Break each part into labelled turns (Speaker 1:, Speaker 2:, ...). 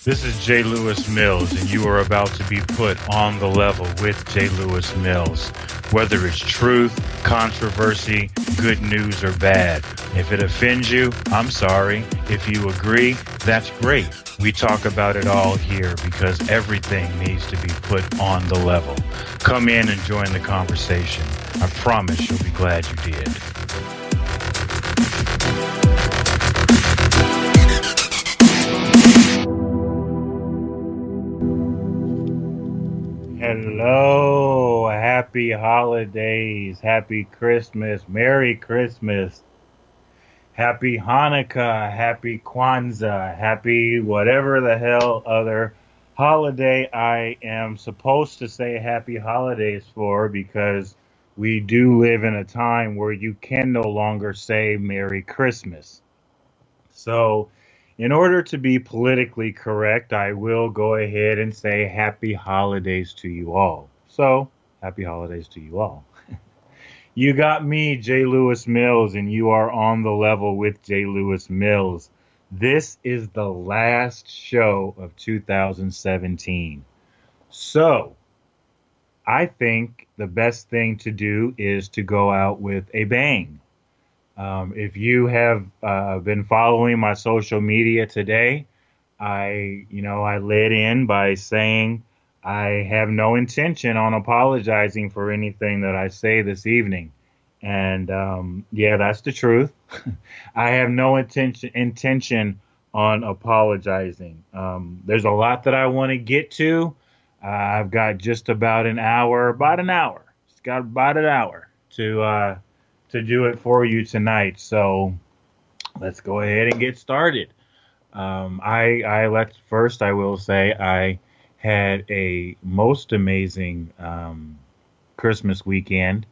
Speaker 1: This is J. Lewis Mills, and you are about to be put on the level with J. Lewis Mills. Whether it's truth, controversy, good news, or bad. If it offends you, I'm sorry. If you agree, that's great. We talk about it all here because everything needs to be put on the level. Come in and join the conversation. I promise you'll be glad you did. Hello, happy holidays, happy Christmas, Merry Christmas, happy Hanukkah, happy Kwanzaa, happy whatever the hell other holiday I am supposed to say happy holidays for, because we do live in a time where you can no longer say Merry Christmas. So, in order to be politically correct, I will go ahead and say happy holidays to you all. So, happy holidays to you all. You got me, J. Lewis Mills, and you are on the level with J. Lewis Mills. This is the last show of 2017. So, I think the best thing to do is to go out with a bang. If you have been following my social media today, I led in by saying I have no intention on apologizing for anything that I say this evening. And yeah, that's the truth. I have no intention on apologizing. There's a lot that I want to get to. I've got just about an hour. It's got about an hour to do it for you tonight. So let's go ahead and get started. I will say I had a most amazing Christmas weekend.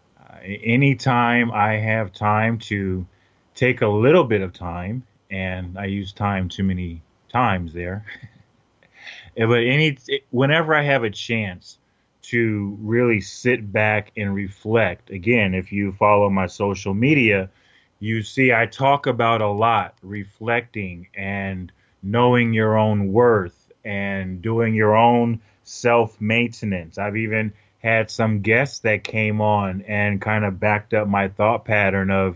Speaker 1: Anytime I have time to take a little bit of time, and I use time too many times there, but whenever I have a chance to really sit back and reflect. Again, if you follow my social media, you see I talk about a lot reflecting and knowing your own worth and doing your own self-maintenance. I've even had some guests that came on and kind of backed up my thought pattern of,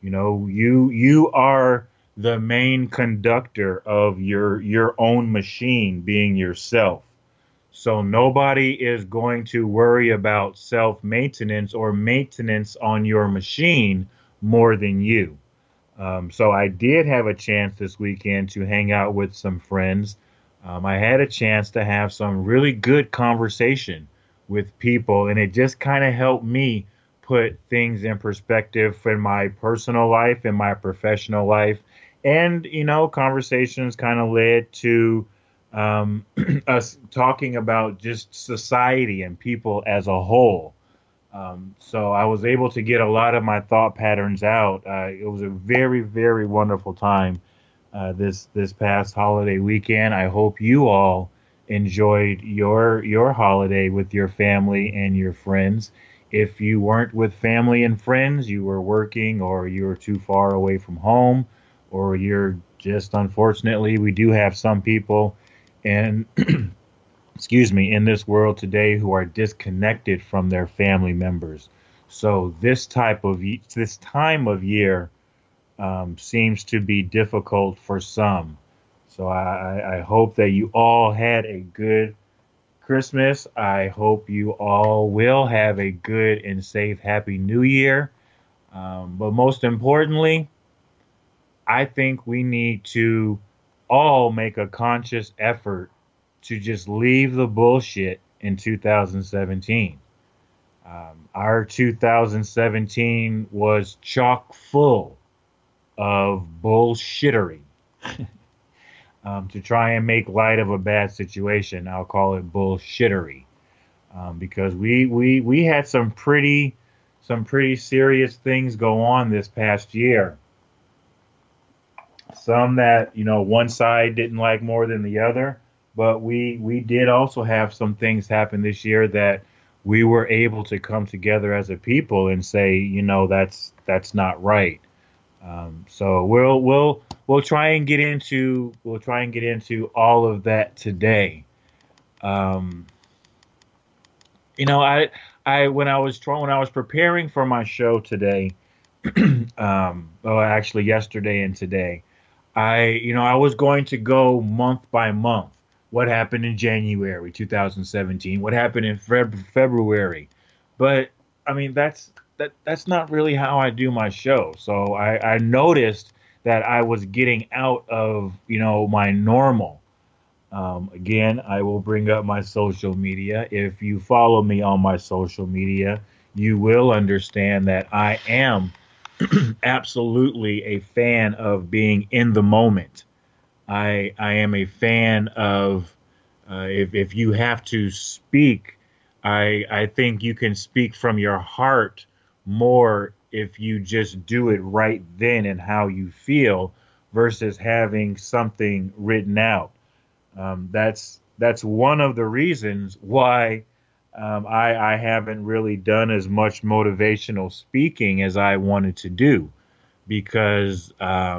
Speaker 1: you are the main conductor of your own machine, being yourself. So nobody is going to worry about self-maintenance or maintenance on your machine more than you. So I did have a chance this weekend to hang out with some friends. I had a chance to have some really good conversation with people, and it just kind of helped me put things in perspective in my personal life, in my professional life. And, conversations kind of led to us talking about just society and people as a whole. So I was able to get a lot of my thought patterns out. It was a very, very wonderful time this past holiday weekend. I hope you all enjoyed your holiday with your family and your friends. If you weren't with family and friends, you were working, or you were too far away from home, or you're just, unfortunately, we do have some people and in this world today who are disconnected from their family members. So this time of year seems to be difficult for some. So I hope that you all had a good Christmas. I hope you all will have a good and safe Happy New Year. But most importantly, I think we need to all make a conscious effort to just leave the bullshit in 2017. Our 2017 was chock full of bullshittery. To try and make light of a bad situation, I'll call it bullshittery, because we had some pretty serious things go on this past year. Some that one side didn't like more than the other. But we did also have some things happen this year that we were able to come together as a people and say, that's not right. So we'll we'll try and get into all of that today. Um, I when I was preparing for my show today, actually yesterday and today, I was going to go month by month. What happened in January 2017? What happened in February? But I mean, that's not really how I do my show. So I noticed that I was getting out of, my normal. Again, I will bring up my social media. If you follow me on my social media, you will understand that I am absolutely a fan of being in the moment. I am a fan of if you have to speak, I think you can speak from your heart more if you just do it right then and how you feel versus having something written out. That's one of the reasons why I haven't really done as much motivational speaking as I wanted to do because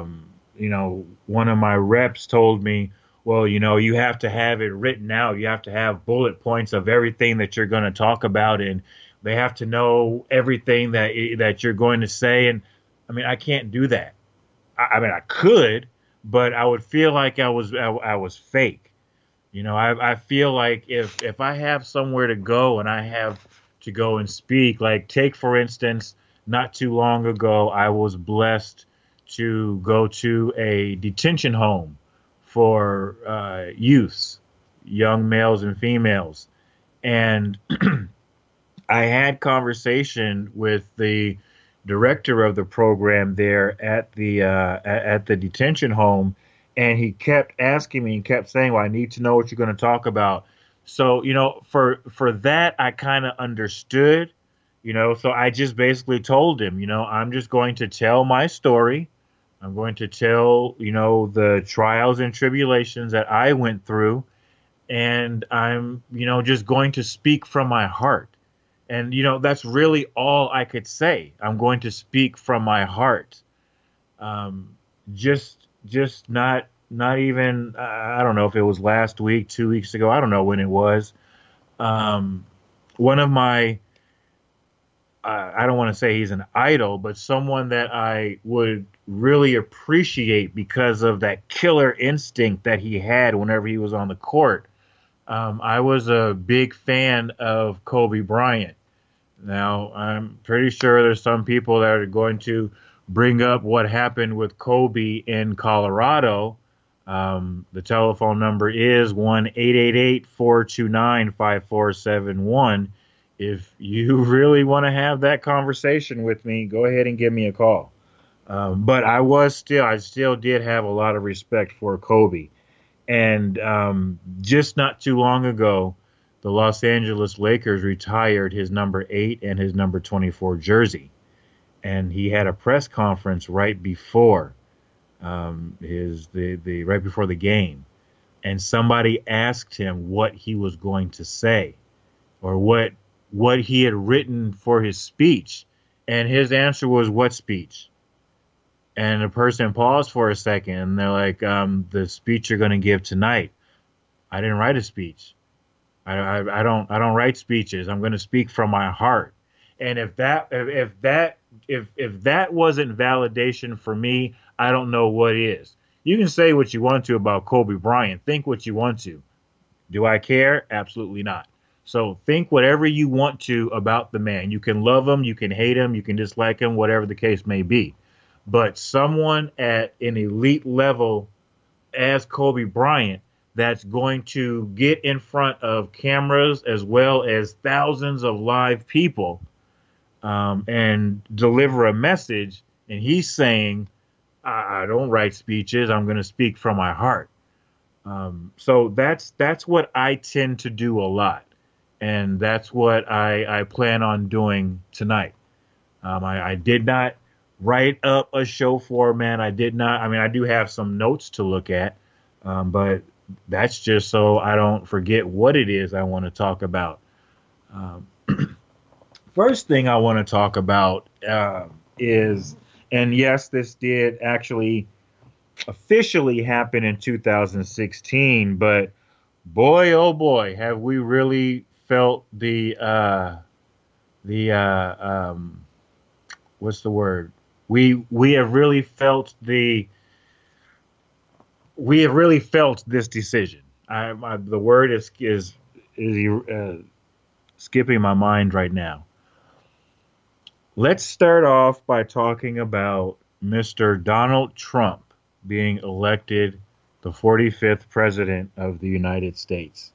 Speaker 1: one of my reps told me, well, you have to have it written out. You have to have bullet points of everything that you're going to talk about, and they have to know everything that you're going to say. And I mean, I can't do that. I mean, I could, but I would feel like I was fake. I feel like if I have somewhere to go and I have to go and speak, like take for instance, not too long ago, I was blessed to go to a detention home for youths, young males and females, and I had conversation with the director of the program there at the detention home, and he kept asking me and kept saying, "Well, I need to know what you're going to talk about." So, for that, I kind of understood, So I just basically told him, I'm just going to tell my story. I'm going to tell, the trials and tribulations that I went through, and I'm, just going to speak from my heart. And that's really all I could say. I'm going to speak from my heart. Um, just not even I don't know if it was last week, 2 weeks ago. I don't know when it was. Um, One of my I don't want to say he's an idol, but someone that I would really appreciate because of that killer instinct that he had whenever he was on the court. I was a big fan of Kobe Bryant. Now, I'm pretty sure there's some people that are going to bring up what happened with Kobe in Colorado. The telephone number is 1-888-429-5471. If you really want to have that conversation with me, go ahead and give me a call. But I still did have a lot of respect for Kobe. And just not too long ago, the Los Angeles Lakers retired his number 8 and his number 24 jersey. And he had a press conference right before right before the game. And somebody asked him what he was going to say or what he had written for his speech. And his answer was, "What speech?" And the person paused for a second and they're like, "The speech you're going to give tonight." "I didn't write a speech. I don't write speeches. I'm going to speak from my heart." And if that wasn't validation for me, I don't know what is. You can say what you want to about Kobe Bryant. Think what you want to. Do I care? Absolutely not. So think whatever you want to about the man. You can love him, you can hate him, you can dislike him, whatever the case may be. But someone at an elite level as Kobe Bryant that's going to get in front of cameras as well as thousands of live people and deliver a message, and he's saying, I don't write speeches, I'm going to speak from my heart. So that's what I tend to do a lot. And that's what I plan on doing tonight. I did not write up a show format. I did not. I mean, I do have some notes to look at, but that's just so I don't forget what it is I want to talk about. Um, First thing I want to talk about is, and yes, this did actually officially happened in 2016, but boy, oh boy, have we really felt the what's the word? We have really felt this decision. The word is skipping my mind right now. Let's start off by talking about Mr. Donald Trump being elected the 45th president of the United States.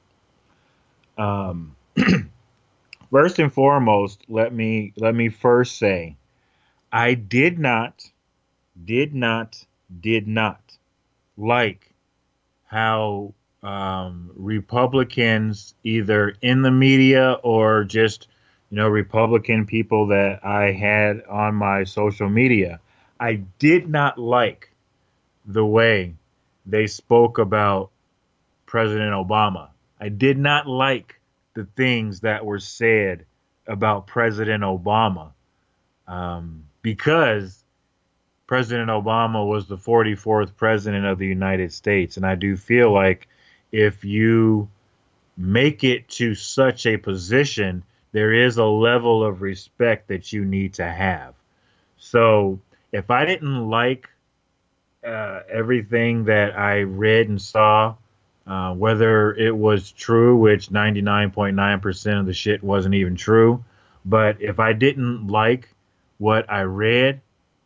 Speaker 1: Um, First and foremost, let me first say I did not, did not like how Republicans, either in the media or just Republican people that I had on my social media, I did not like the way they spoke about President Obama. I did not like the things that were said about President Obama, because President Obama was the 44th president of the United States. And I do feel like if you make it to such a position, there is a level of respect that you need to have. So if I didn't like everything that I read and saw, whether it was true, which 99.9% of the shit wasn't even true, but if I didn't like what I read,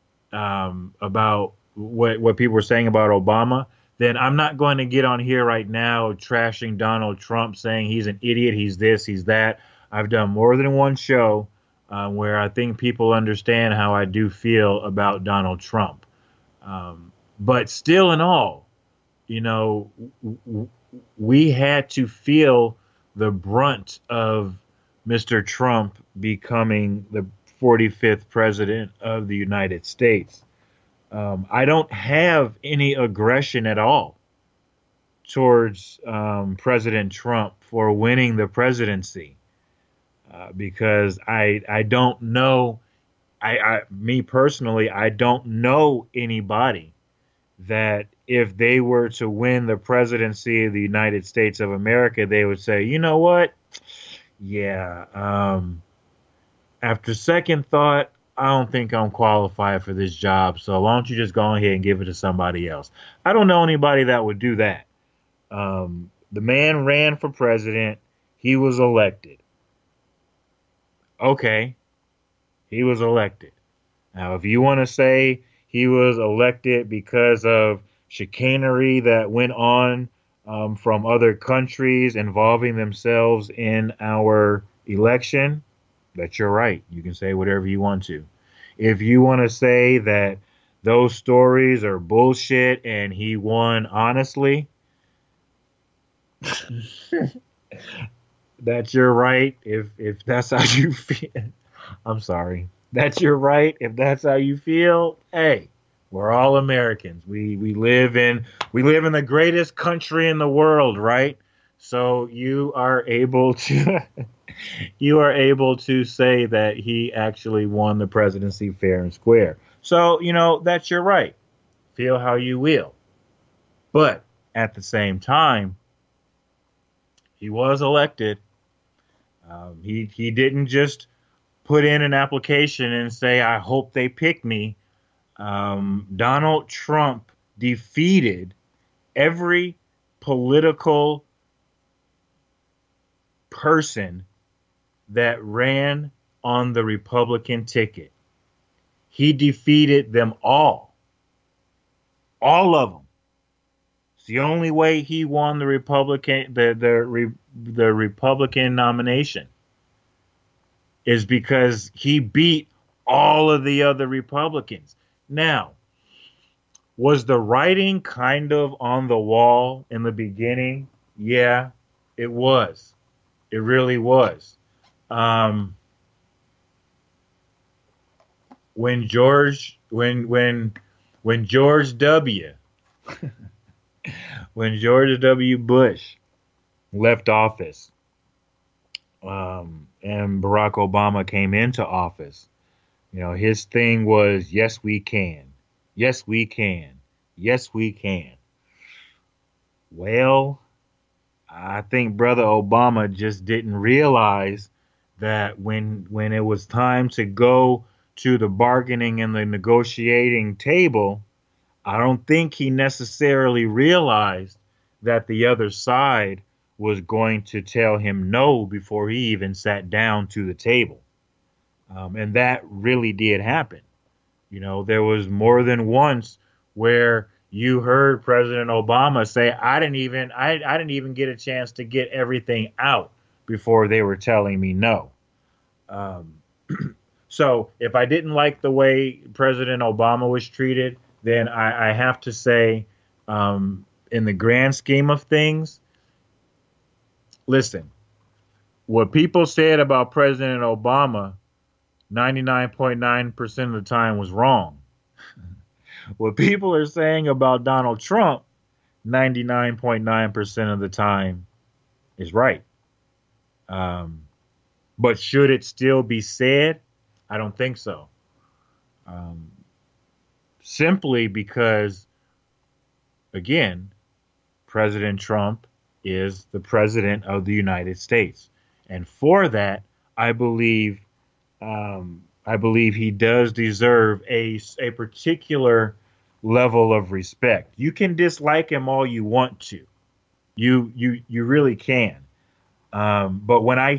Speaker 1: about what people were saying about Obama, then I'm not going to get on here right now trashing Donald Trump, saying he's an idiot, he's this, he's that. I've done more than one show where I think people understand how I do feel about Donald Trump. But still, in all, you know, we had to feel the brunt of Mr. Trump becoming the 45th president of the United States. I don't have any aggression at all towards President Trump for winning the presidency, because I don't know. Me personally, I don't know anybody that if they were to win the presidency of the United States of America, they would say, you know what? Yeah. After second thought, I don't think I'm qualified for this job. So why don't you just go ahead and give it to somebody else? I don't know anybody that would do that. The man ran for president. He was elected. Okay. He was elected. Now, if you want to say he was elected because of chicanery that went on from other countries involving themselves in our election, that's your right. You can say whatever you want to. If you want to say that those stories are bullshit and he won honestly, that's your right. If that's how you feel, I'm sorry. That's your right. If that's how you feel, hey, we're all Americans. We live in the greatest country in the world, right? So you are able to you are able to say that he actually won the presidency fair and square. So, that's your right. Feel how you will. But at the same time, he was elected. He didn't just put in an application and say, I hope they pick me. Donald Trump defeated every political person that ran on the Republican ticket. He defeated them all of them. It's the only way he won the Republican nomination is because he beat all of the other Republicans. Now, was the writing kind of on the wall in the beginning? Yeah, it was. It really was. When George W. when George W. Bush left office, and Barack Obama came into office, his thing was, yes, we can. Yes, we can. Yes, we can. Well, I think Brother Obama just didn't realize that when it was time to go to the bargaining and the negotiating table, I don't think he necessarily realized that the other side was going to tell him no before he even sat down to the table. And that really did happen. There was more than once where you heard President Obama say, I didn't even get a chance to get everything out before they were telling me no. Um, so if I didn't like the way President Obama was treated, then I have to say, in the grand scheme of things, listen, what people said about President Obama 99.9% of the time was wrong. What people are saying about Donald Trump 99.9% of the time is right. Um, but should it still be said? I don't think so. Um, Simply because, again, President Trump is the president of the United States. And for that, I believe I believe he does deserve a particular level of respect. You can dislike him all you want to. You really can. But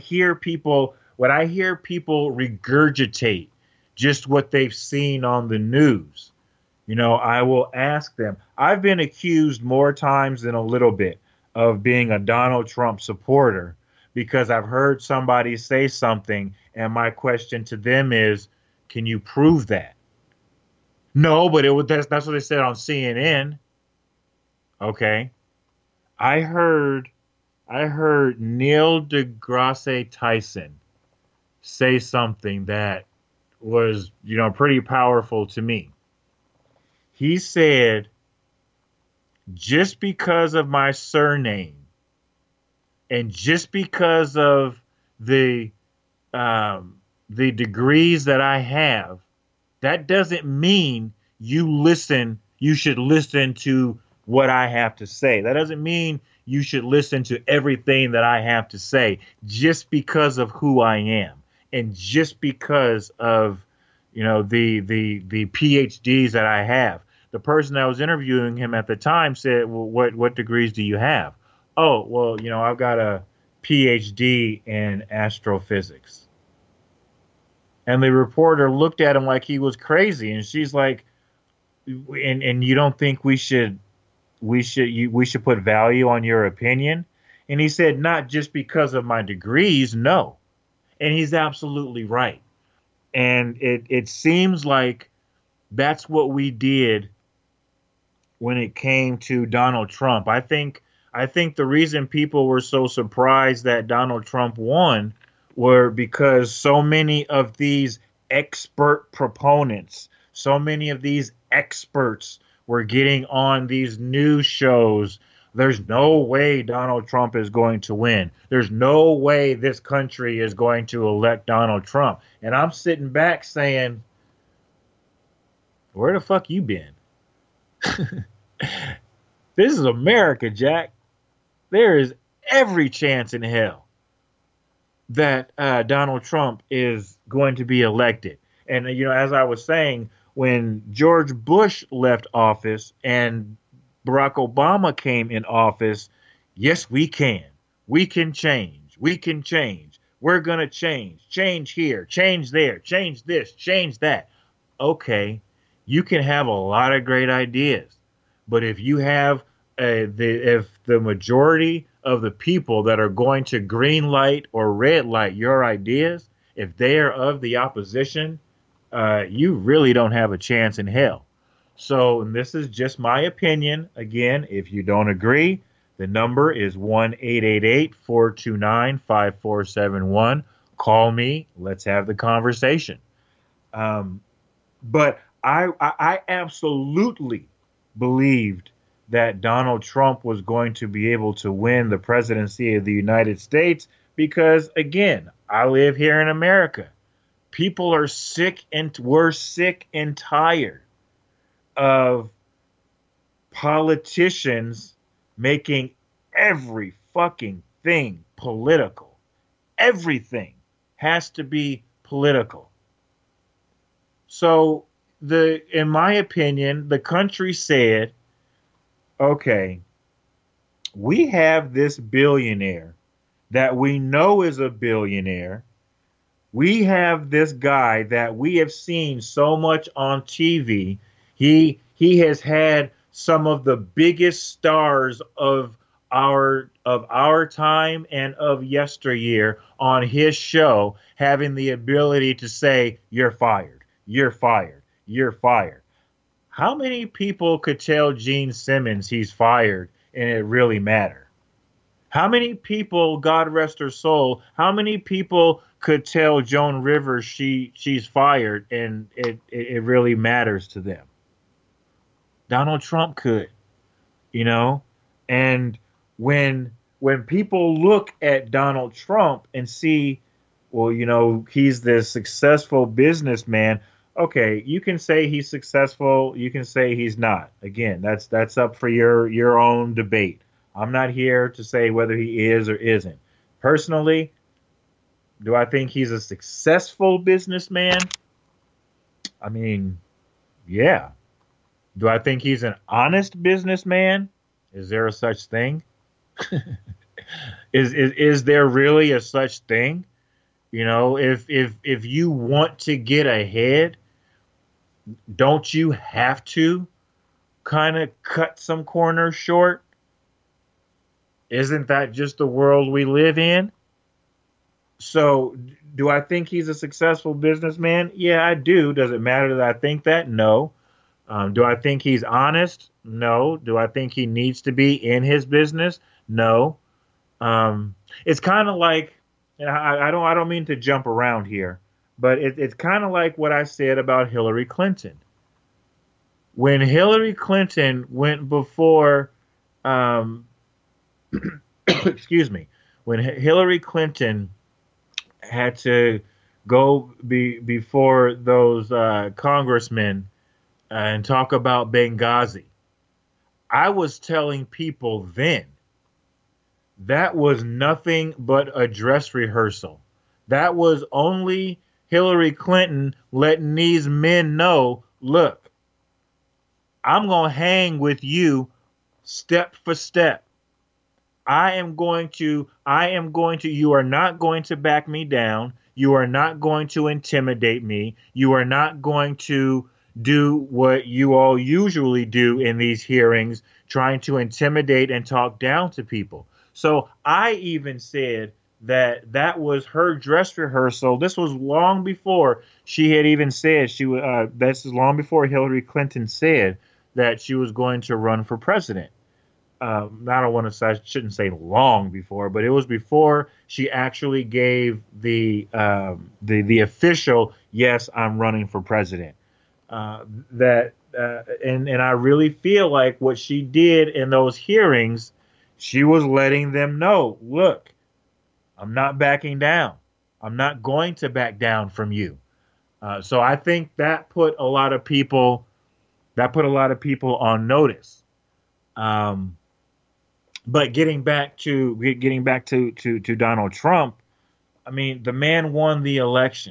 Speaker 1: when I hear people regurgitate just what they've seen on the news, I will ask them. I've been accused more times than a little bit of being a Donald Trump supporter because I've heard somebody say something, and my question to them is, "Can you prove that?" No, but that's what they said on CNN. Okay, I heard I heard Neil deGrasse Tyson say something that was, pretty powerful to me. He said, just because of my surname and just because of the the degrees that I have, that doesn't mean you should listen to what I have to say. That doesn't mean you should listen to everything that I have to say just because of who I am and just because of the PhDs that I have. The person that was interviewing him at the time said, "Well, what degrees do you have?" "Oh, well, I've got a PhD in astrophysics." And the reporter looked at him like he was crazy, and she's like, "And you don't think we should put value on your opinion?" And he said, "Not just because of my degrees, no." And he's absolutely right. And it seems like that's what we did when it came to Donald Trump. I think the reason people were so surprised that Donald Trump won were because so many of these expert proponents, so many of these experts were getting on these news shows. There's no way Donald Trump is going to win. There's no way this country is going to elect Donald Trump. And I'm sitting back saying, where the fuck you been? This is America, Jack. There is every chance in hell that Donald Trump is going to be elected. And, as I was saying, when George Bush left office and Barack Obama came in office, yes, we can. We can change. We can change. We're going to change. Change here, change there, change this, change that. Okay, you can have a lot of great ideas. But if you have if the majority of the people that are going to green light or red light your ideas, if they are of the opposition, you really don't have a chance in hell. So, and this is just my opinion. Again, if you don't agree, the number is 1-888-429-5471. Call me. Let's have the conversation. Um, but I absolutely believed that Donald Trump was going to be able to win the presidency of the United States because, again, I live here in America. People are sick and we're sick and tired of politicians making every fucking thing political. Everything has to be political. So in my opinion, the country said, okay, we have this billionaire that we know is a billionaire. We have this guy that we have seen so much on TV. He has had some of the biggest stars of our time and of yesteryear on his show, having the ability to say, "You're fired. You're fired. You're fired." How many people could tell Gene Simmons he's fired and it really matter? How many people, God rest her soul, how many people could tell Joan Rivers she's fired and it really matters to them? Donald Trump could, you know? And when people look at Donald Trump and see, well, you know, he's this successful businessman. Okay, you can say he's successful. You can say he's not. Again, that's up for your own debate. I'm not here to say whether he is or isn't. Personally, do I think he's a successful businessman? I mean, yeah. Do I think he's an honest businessman? Is there a such thing? Is there really a such thing? You know, if you want to get ahead, don't you have to kind of cut some corners short? Isn't that just the world we live in? So, do I think he's a successful businessman? Yeah, I do. Does it matter that I think that? No. Do I think he's honest? No. Do I think he needs to be in his business? No. It's kind of like, and I don't mean to jump around here, but it's kind of like what I said about Hillary Clinton. When Hillary Clinton went before, excuse me, when Hillary Clinton had to go before those congressmen and talk about Benghazi, I was telling people then that was nothing but a dress rehearsal. That was only Hillary Clinton letting these men know, look, I'm going to hang with you step for step. I am going to, you are not going to back me down. You are not going to intimidate me. You are not going to do what you all usually do in these hearings, trying to intimidate and talk down to people. So I even said that was her dress rehearsal. This was long before she had even said this is long before Hillary Clinton said that she was going to run for president. I don't want to say, I shouldn't say long before, but it was before she actually gave the official, yes, I'm running for president. And I really feel like what she did in those hearings, she was letting them know, look, I'm not backing down. I'm not going to back down from you. So I think that put a lot of people on notice. But getting back to Donald Trump, I mean, the man won the election.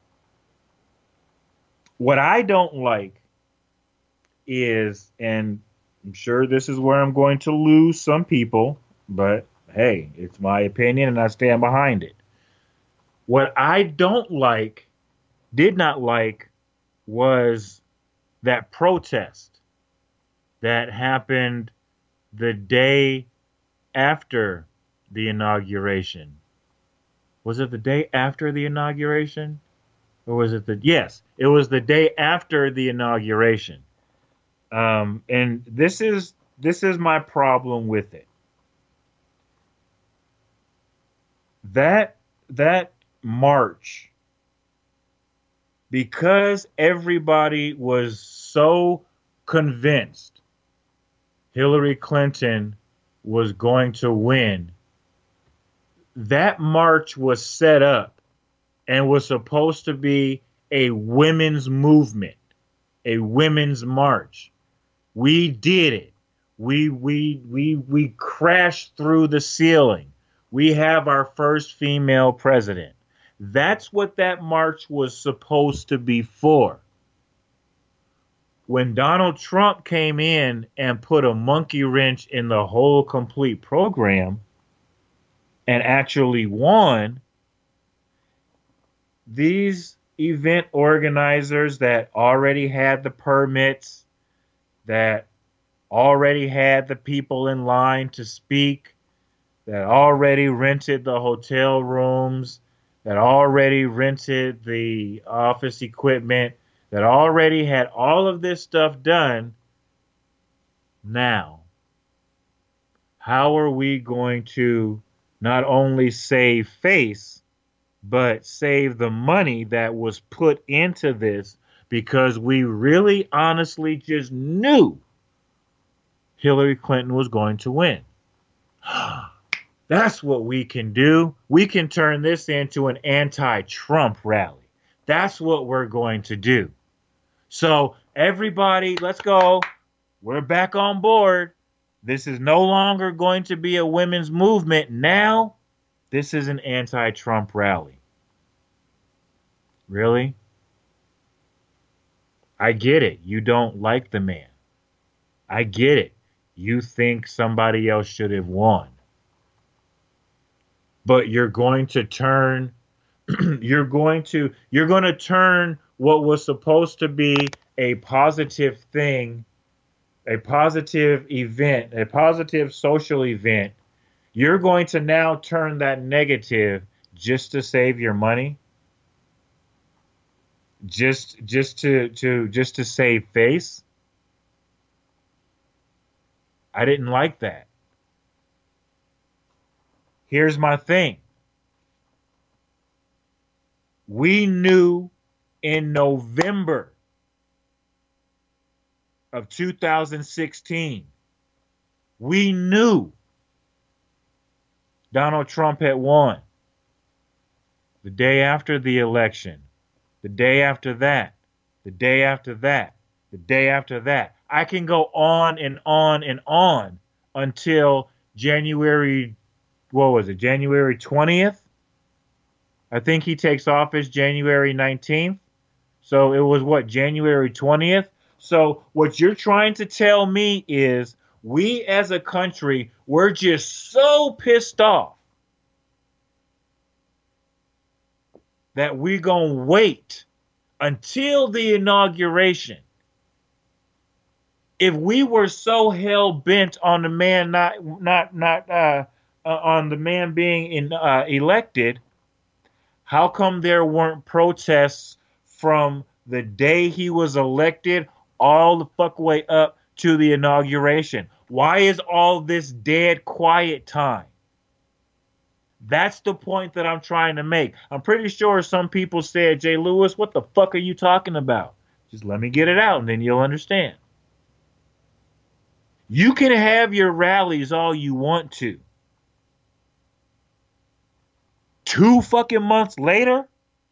Speaker 1: What I don't like is, and I'm sure this is where I'm going to lose some people, but hey, it's my opinion and I stand behind it. What I did not like, was that protest that happened the day after the inauguration. Was it the day after the inauguration? Or was it yes, it was the day after the inauguration. And this is my problem with it. That march, because everybody was so convinced Hillary Clinton was going to win, that march was set up and was supposed to be a women's movement, a women's march. We did it. We crashed through the ceiling. We have our first female president. That's what that march was supposed to be for. When Donald Trump came in and put a monkey wrench in the whole complete program and actually won, these event organizers that already had the permits, that already had the people in line to speak, that already rented the hotel rooms, that already rented the office equipment, that already had all of this stuff done. Now, how are we going to not only save face, but save the money that was put into this, because we really honestly just knew Hillary Clinton was going to win? That's what we can do. We can turn this into an anti-Trump rally. That's what we're going to do. So everybody, let's go. We're back on board. This is no longer going to be a women's movement. Now, this is an anti-Trump rally. Really? I get it. You don't like the man. I get it. You think somebody else should have won. But you're going to turn you're going to turn what was supposed to be a positive thing, a positive event, a positive social event. You're going to now turn that negative just to save your money, just to save face. I didn't like that. Here's my thing. We knew in November of 2016, we knew Donald Trump had won. The day after the election, the day after that, the day after that, the day after that. I can go on and on and on until January, what was it, January 20th? I think he takes office January 19th. So it was what, January 20th? So what you're trying to tell me is we as a country, we're just so pissed off that we're going to wait until the inauguration. If we were so hell bent on the man on the man being elected, how come there weren't protests from the day he was elected all the fuck way up to the inauguration? Why is all this dead quiet time? That's the point that I'm trying to make. I'm pretty sure some people said, Jay Lewis, what the fuck are you talking about? Just let me get it out and then you'll understand. You can have your rallies all you want to. 2 fucking months later?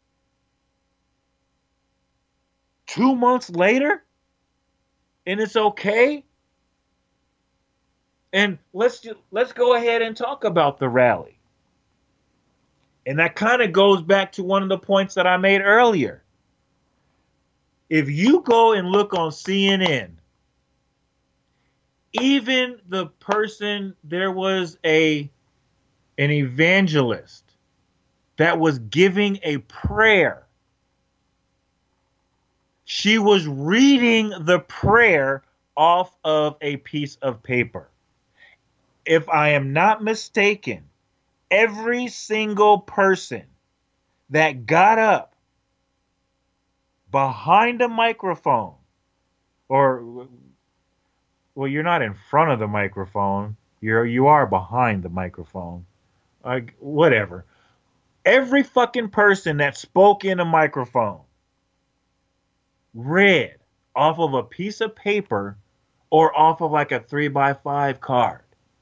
Speaker 1: 2 months later? And it's okay? And let's go ahead and talk about the rally. And that kind of goes back to one of the points that I made earlier. If you go and look on CNN, even the person, there was an evangelist that was giving a prayer. She was reading the prayer off of a piece of paper. If I am not mistaken, every single person that got up behind a microphone, or, well, you're not in front of the microphone, you are behind the microphone, whatever. Every fucking person that spoke in a microphone read off of a piece of paper or off of like a 3x5 card.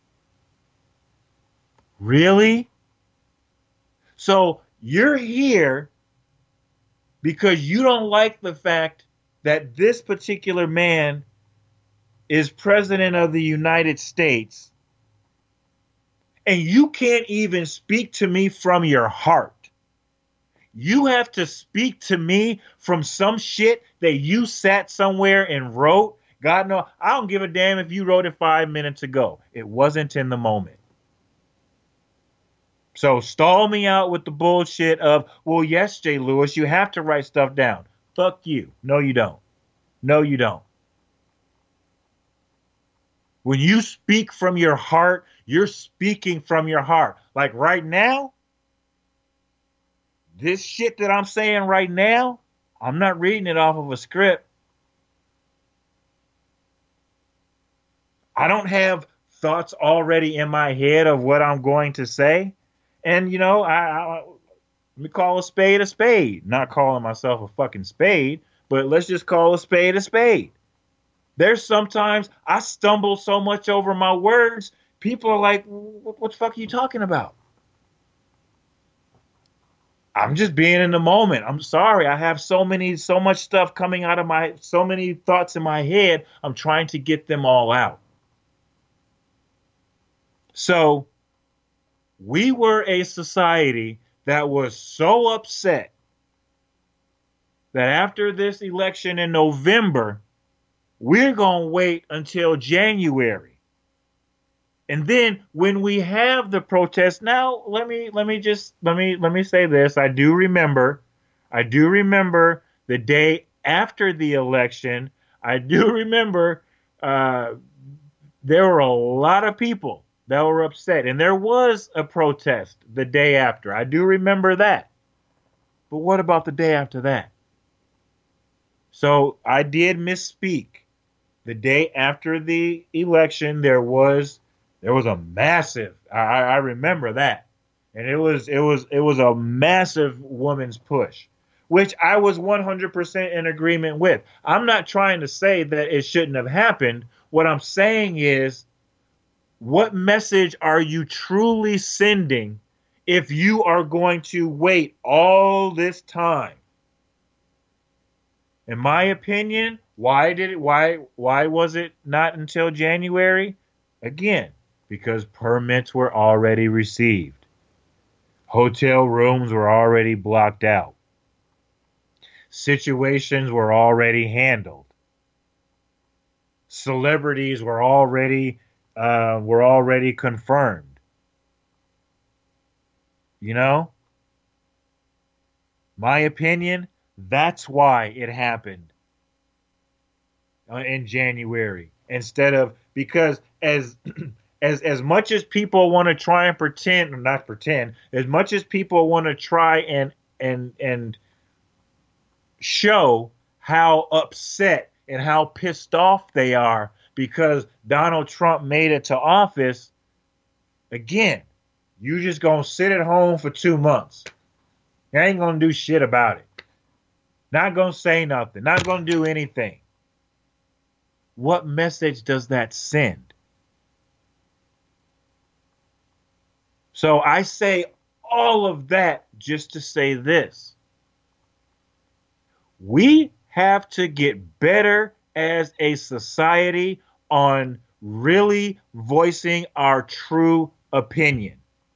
Speaker 1: Really? So you're here because you don't like the fact that this particular man is president of the United States, and you can't even speak to me from your heart. You have to speak to me from some shit that you sat somewhere and wrote. God knows, I don't give a damn if you wrote it 5 minutes ago. It wasn't in the moment. So stall me out with the bullshit of, well, yes, Jay Lewis, you have to write stuff down. Fuck you. No, you don't. No, you don't. When you speak from your heart, you're speaking from your heart. Like right now, this shit that I'm saying right now, I'm not reading it off of a script. I don't have thoughts already in my head of what I'm going to say. And, you know, let me call a spade, not calling myself a fucking spade, but let's just call a spade a spade. There's sometimes I stumble so much over my words, people are like, what the fuck are you talking about? I'm just being in the moment. I'm sorry. I have so much stuff coming out of so many thoughts in my head. I'm trying to get them all out. So we were a society that was so upset that after this election in November, we're going to wait until January. And then when we have the protest, now let me say this. I do remember the day after the election. I do remember there were a lot of people that were upset, and there was a protest the day after. I do remember that. But what about the day after that? So I did misspeak. The day after the election, there was a massive. I remember that, and it was a massive woman's push, which I was 100% in agreement with. I'm not trying to say that it shouldn't have happened. What I'm saying is, what message are you truly sending if you are going to wait all this time? In my opinion, why was it not until January? Again, because permits were already received. Hotel rooms were already blocked out. Situations were already handled. Celebrities were already confirmed. You know? My opinion, that's why it happened in January instead of, because as much as people want to try and pretend, or not pretend, as much as people want to try and show how upset and how pissed off they are because Donald Trump made it to office, again, you just gonna sit at home for 2 months. You ain't gonna do shit about it. Not gonna say nothing. Not gonna do anything. What message does that send? So I say all of that just to say this. We have to get better as a society on really voicing our true opinion.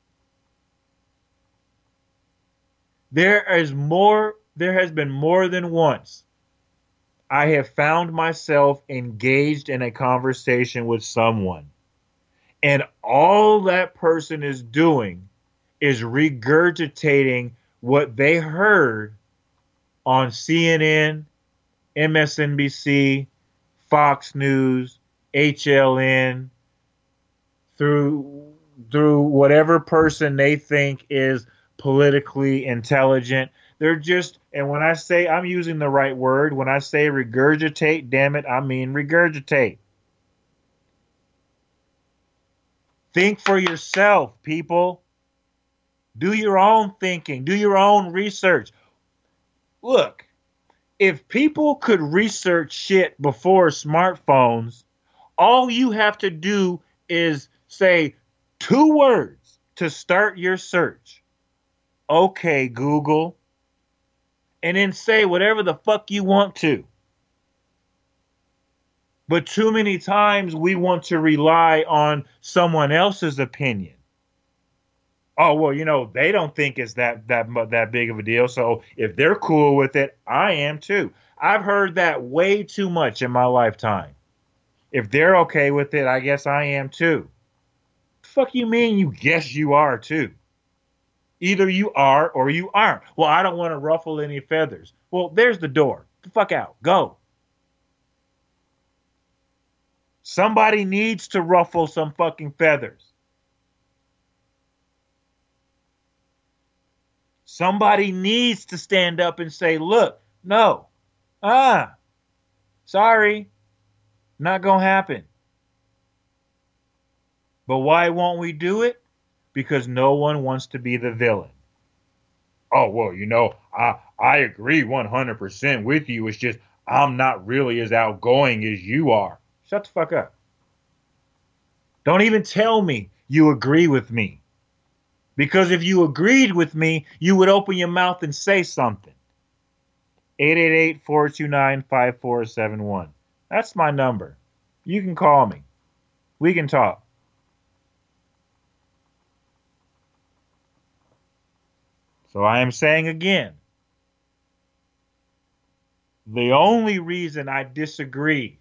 Speaker 1: There has been more than once I have found myself engaged in a conversation with someone, and all that person is doing is regurgitating what they heard on CNN, MSNBC, Fox News, HLN, through whatever person they think is politically intelligent. They're just, and when I say, I'm using the right word, when I say regurgitate, damn it, I mean regurgitate. Think for yourself, people. Do your own thinking. Do your own research. Look, if people could research shit before smartphones, all you have to do is say 2 words to start your search. Okay, Google. And then say whatever the fuck you want to. But too many times we want to rely on someone else's opinion. Oh well, they don't think it's that big of a deal. So if they're cool with it, I am too. I've heard that way too much in my lifetime. If they're okay with it, I guess I am too. Fuck you mean you guess you are too? Either you are or you aren't. Well, I don't want to ruffle any feathers. Well, there's the door. Get the fuck out. Go. Somebody needs to ruffle some fucking feathers. Somebody needs to stand up and say, look, no, sorry, not going to happen. But why won't we do it? Because no one wants to be the villain. Oh, well, I agree 100% with you. It's just I'm not really as outgoing as you are. Shut the fuck up. Don't even tell me you agree with me. Because if you agreed with me, you would open your mouth and say something. 888-429-5471. That's my number. You can call me. We can talk. So I am saying again, the only reason I disagree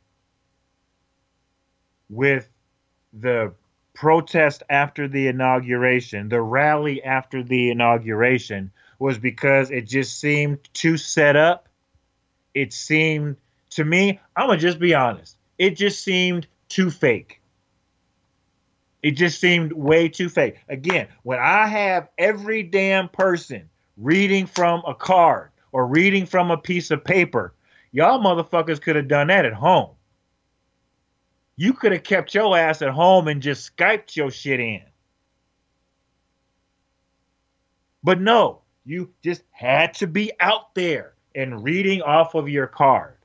Speaker 1: with the protest after the inauguration, the rally after the inauguration, was because it just seemed too set up. It seemed, to me, I'm going to just be honest, it just seemed too fake. It just seemed way too fake. Again, when I have every damn person reading from a card or reading from a piece of paper, y'all motherfuckers could have done that at home. You could have kept your ass at home and just Skyped your shit in. But no, you just had to be out there and reading off of your card.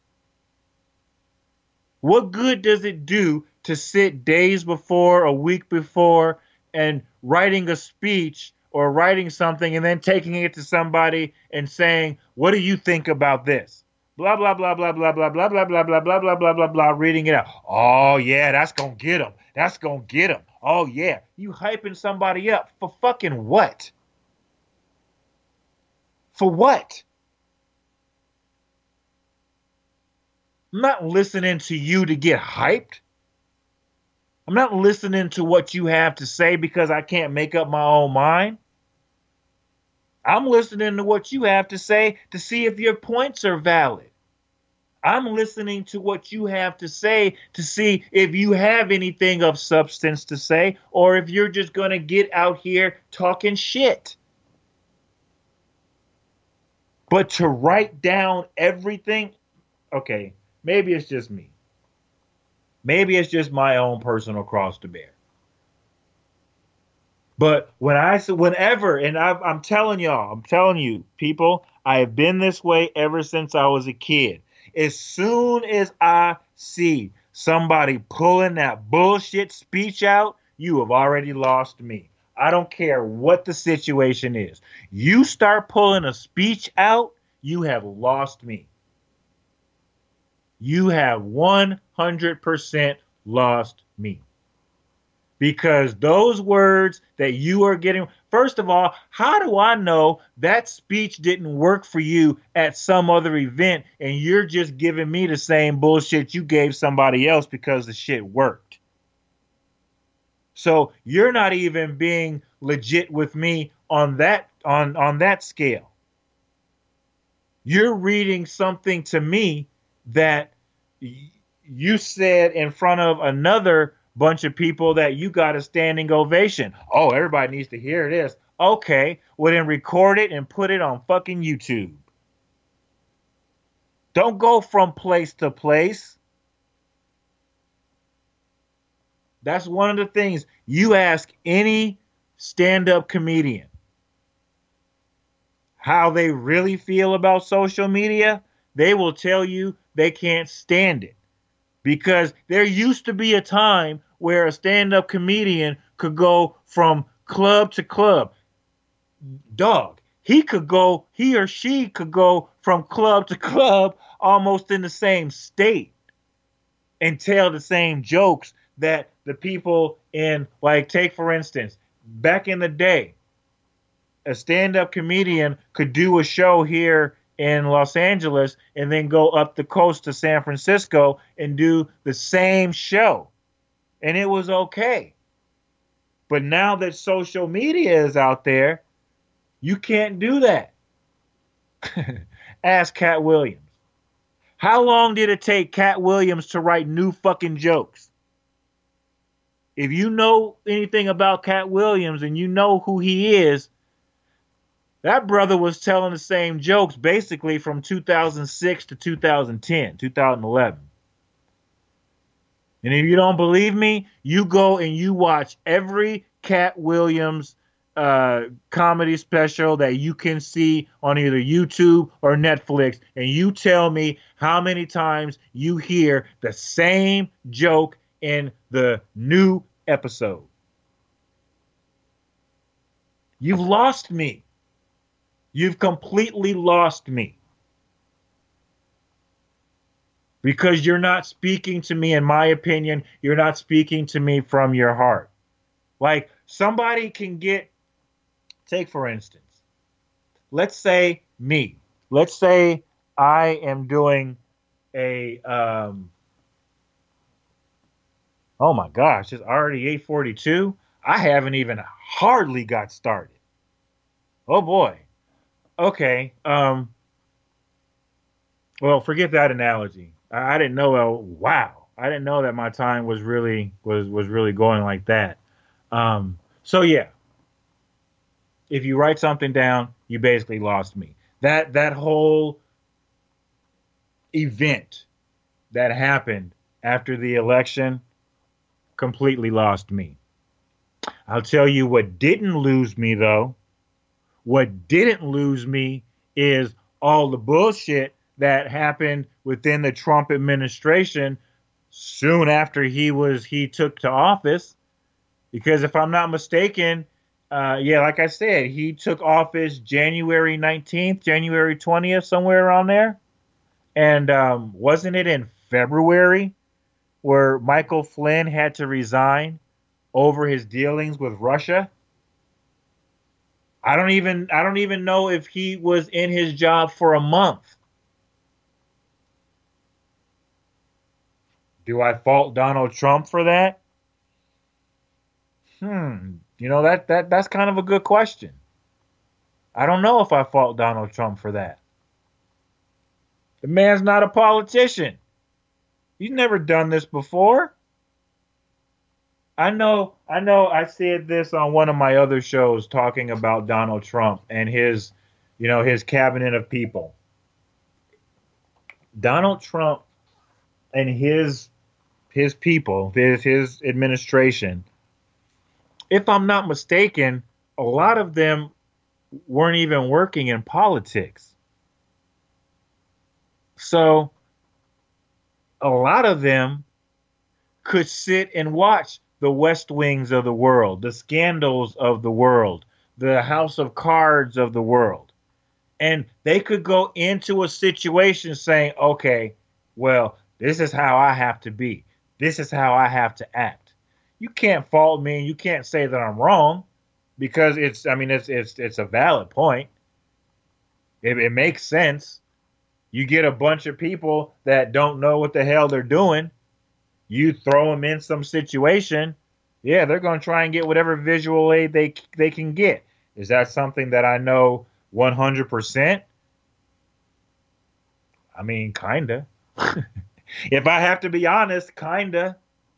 Speaker 1: What good does it do to sit days before, a week before, and writing a speech or writing something and then taking it to somebody and saying, what do you think about this? Blah, blah, blah, blah, blah, blah, blah, blah, blah, blah, blah, blah, blah, blah, blah, reading it out. Oh, yeah, that's going to get him. That's going to get him. Oh, yeah. You hyping somebody up for fucking what? For what? I'm not listening to you to get hyped. I'm not listening to what you have to say because I can't make up my own mind. I'm listening to what you have to say to see if your points are valid. I'm listening to what you have to say to see if you have anything of substance to say or if you're just going to get out here talking shit. But to write down everything, okay, maybe it's just me. Maybe it's just my own personal cross to bear. But whenever, and I'm telling you, people, I have been this way ever since I was a kid. As soon as I see somebody pulling that bullshit speech out, you have already lost me. I don't care what the situation is. You start pulling a speech out, you have lost me. You have 100% lost me. Because those words that you are getting, first of all, how do I know that speech didn't work for you at some other event and you're just giving me the same bullshit you gave somebody else because the shit worked? So you're not even being legit with me on that scale. You're reading something to me that you said in front of another bunch of people that you got a standing ovation. Oh, everybody needs to hear this. Okay, well then record it and put it on fucking YouTube. Don't go from place to place. That's one of the things. You ask any stand-up comedian how they really feel about social media, they will tell you they can't stand it. Because there used to be a time where a stand-up comedian could go from club to club. Dog, he or she could go from club to club almost in the same state and tell the same jokes that the people in, like, take for instance, back in the day, a stand-up comedian could do a show here in Los Angeles and then go up the coast to San Francisco and do the same show. And it was okay. But now that social media is out there, you can't do that. Ask Cat Williams. How long did it take Cat Williams to write new fucking jokes? If you know anything about Cat Williams and you know who he is, that brother was telling the same jokes basically from 2006 to 2010, 2011. And if you don't believe me, you go and you watch every Cat Williams comedy special that you can see on either YouTube or Netflix, and you tell me how many times you hear the same joke in the new episode. You've lost me. You've completely lost me. Because you're not speaking to me, in my opinion, you're not speaking to me from your heart. Like, somebody can take for instance, let's say me. Let's say I am doing a, oh my gosh, it's already 8:42. I haven't even hardly got started. Oh boy. Okay. Well, forget that analogy. I didn't know. Wow, I didn't know that my time was really going like that. So yeah, if you write something down, you basically lost me. That whole event that happened after the election completely lost me. I'll tell you what didn't lose me though. What didn't lose me is all the bullshit that happened within the Trump administration soon after he took to office. Because if I'm not mistaken, like I said, he took office January 19th, January 20th, somewhere around there. And wasn't it in February where Michael Flynn had to resign over his dealings with Russia? I don't even know if he was in his job for a month. Do I fault Donald Trump for that? That's kind of a good question. I don't know if I fault Donald Trump for that. The man's not a politician. He's never done this before. I know I said this on one of my other shows talking about Donald Trump and his cabinet of people. Donald Trump and his people, his administration, if I'm not mistaken, a lot of them weren't even working in politics. So a lot of them could sit and watch the West Wings of the world, the scandals of the world, the House of Cards of the world. And they could go into a situation saying, okay, well, this is how I have to be. This is how I have to act. You can't fault me and you can't say that I'm wrong because it's a valid point. It makes sense. You get a bunch of people that don't know what the hell they're doing. You throw them in some situation. Yeah, they're going to try and get whatever visual aid they can get. Is that something that I know 100%? I mean, kinda. If I have to be honest, kinda.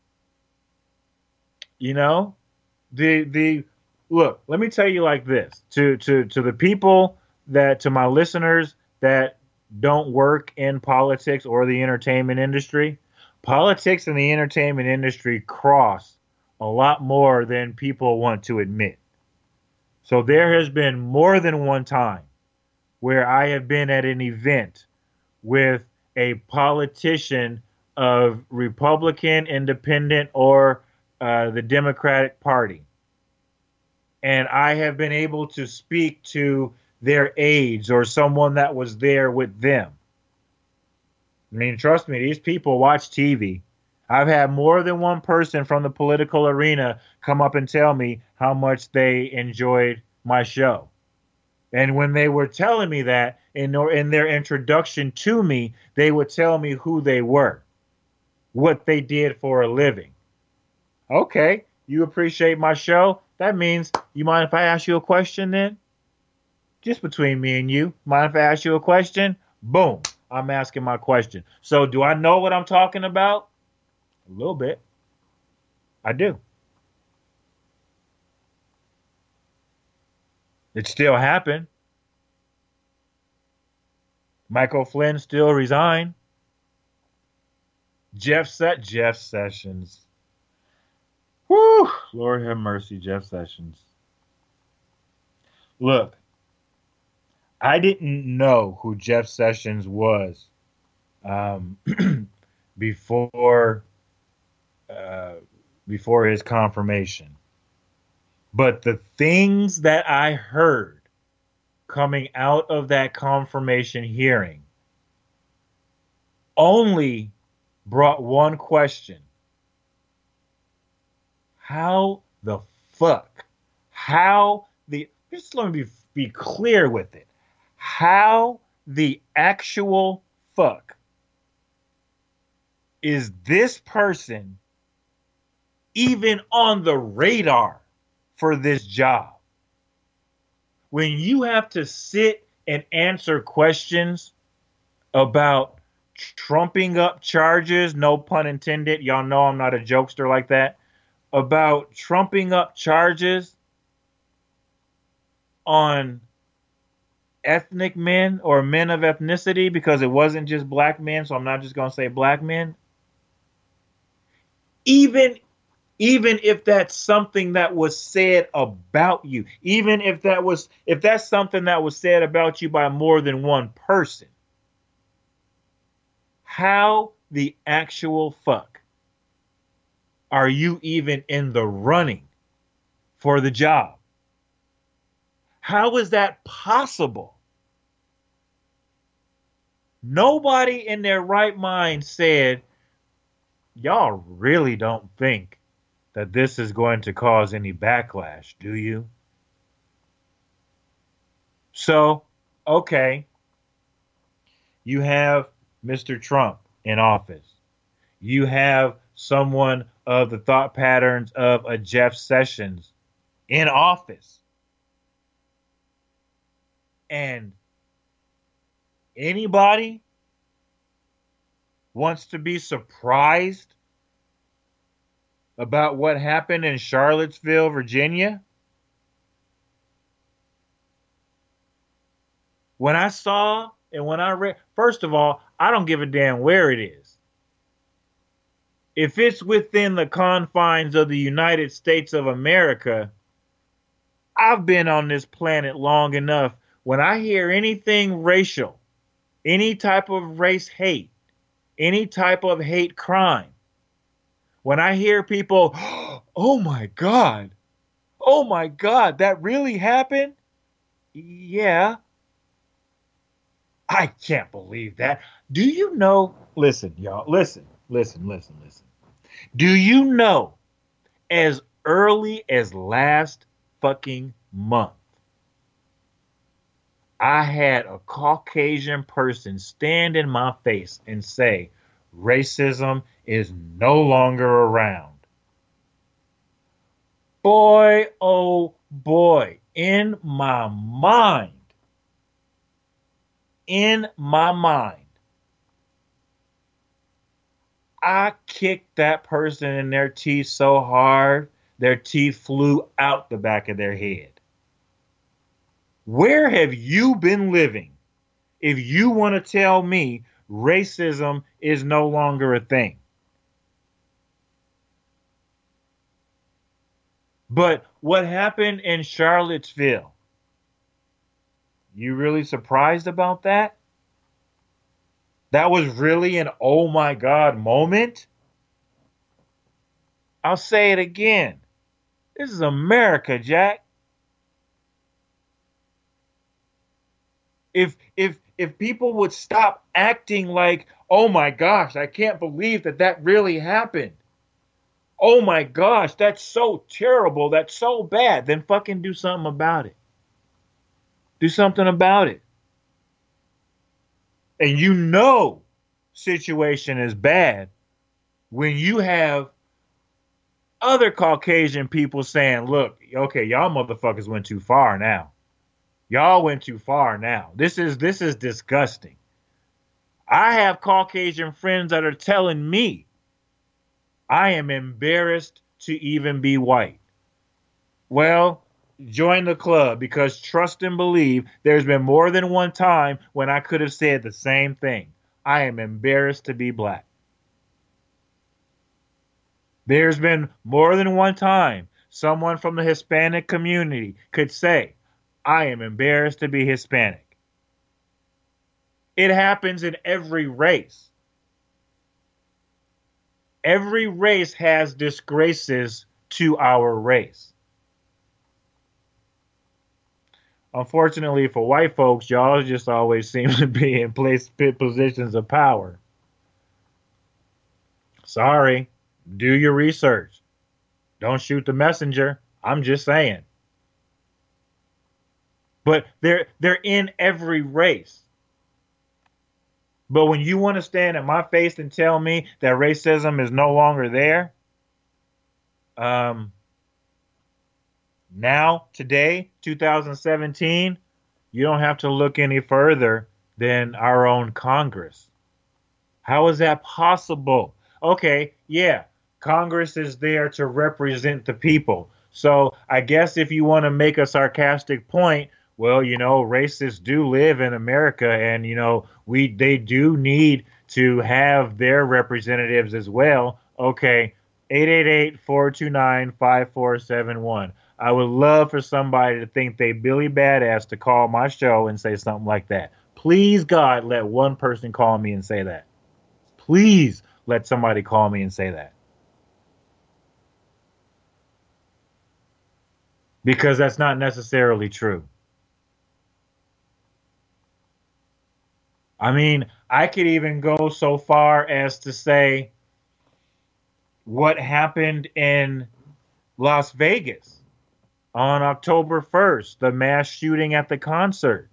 Speaker 1: Look, let me tell you like this. To the people to my listeners that don't work in politics or the entertainment industry, politics and the entertainment industry cross a lot more than people want to admit. So there has been more than one time where I have been at an event with a politician of Republican, Independent, or the Democratic Party. And I have been able to speak to their aides or someone that was there with them. I mean, trust me, these people watch TV. I've had more than one person from the political arena come up and tell me how much they enjoyed my show. And when they were telling me that in their introduction to me, they would tell me who they were, what they did for a living. Okay, you appreciate my show? That means you mind if I ask you a question then? Just between me and you. Mind if I ask you a question? Boom, I'm asking my question. So, do I know what I'm talking about? A little bit. I do. It still happened. Michael Flynn still resigned. Jeff Sessions. Whew, Lord have mercy, Jeff Sessions. Look, I didn't know who Jeff Sessions was um, before uh, before his confirmation, but the things that I heard coming out of that confirmation hearing only brought one question: how the fuck? How the just let me be clear with it. How the actual fuck is this person even on the radar for this job? When you have to sit and answer questions about trumping up charges, no pun intended, y'all know I'm not a jokester like that, about trumping up charges on ethnic men or men of ethnicity, because it wasn't just black men, so I'm not just going to say black men. Even if that's something that was said about you, even if that's something that was said about you by more than one person, how the actual fuck are you even in the running for the job? How is that possible? Nobody in their right mind said, y'all really don't think that this is going to cause any backlash, do you? So, okay, you have Mr. Trump in office. You have someone of the thought patterns of a Jeff Sessions in office. And anybody wants to be surprised about what happened in Charlottesville, Virginia? When I saw and when I read, first of all, I don't give a damn where it is. If it's within the confines of the United States of America, I've been on this planet long enough. When I hear anything racial, any type of race hate, any type of hate crime, when I hear people, oh my God, that really happened? Yeah, I can't believe that. Do you know? Listen, y'all, listen. Do you know, as early as last fucking month, I had a Caucasian person stand in my face and say, racism is no longer around. Boy, oh boy, in my mind, I kicked that person in their teeth so hard, their teeth flew out the back of their head. Where have you been living if you want to tell me racism is no longer a thing? But what happened in Charlottesville? You really surprised about that? That was really an oh my God moment? I'll say it again. This is America, Jack. If if people would stop acting like, oh my gosh, I can't believe that really happened. Oh my gosh, that's so terrible. That's so bad. Then fucking do something about it. Do something about it. And you know situation is bad when you have other Caucasian people saying, look, okay, y'all motherfuckers went too far now. Y'all went too far now. This is disgusting. I have Caucasian friends that are telling me I am embarrassed to even be white. Well, join the club, because trust and believe, there's been more than one time when I could have said the same thing. I am embarrassed to be black. There's been more than one time someone from the Hispanic community could say, I am embarrassed to be Hispanic. It happens in every race. Every race has disgraces to our race. Unfortunately for white folks, y'all just always seem to be in positions of power. Sorry, do your research. Don't shoot the messenger. I'm just saying. But they're in every race. But when you want to stand in my face and tell me that racism is no longer there, now, today, 2017, you don't have to look any further than our own Congress. How is that possible? Okay, yeah, Congress is there to represent the people. So I guess if you want to make a sarcastic point, well, racists do live in America, and they do need to have their representatives as well. Okay, 888-429-5471. I would love for somebody to think they Billy Badass to call my show and say something like that. Please, God, let one person call me and say that. Please let somebody call me and say that. Because that's not necessarily true. I mean, I could even go so far as to say what happened in Las Vegas on October 1st, the mass shooting at the concert.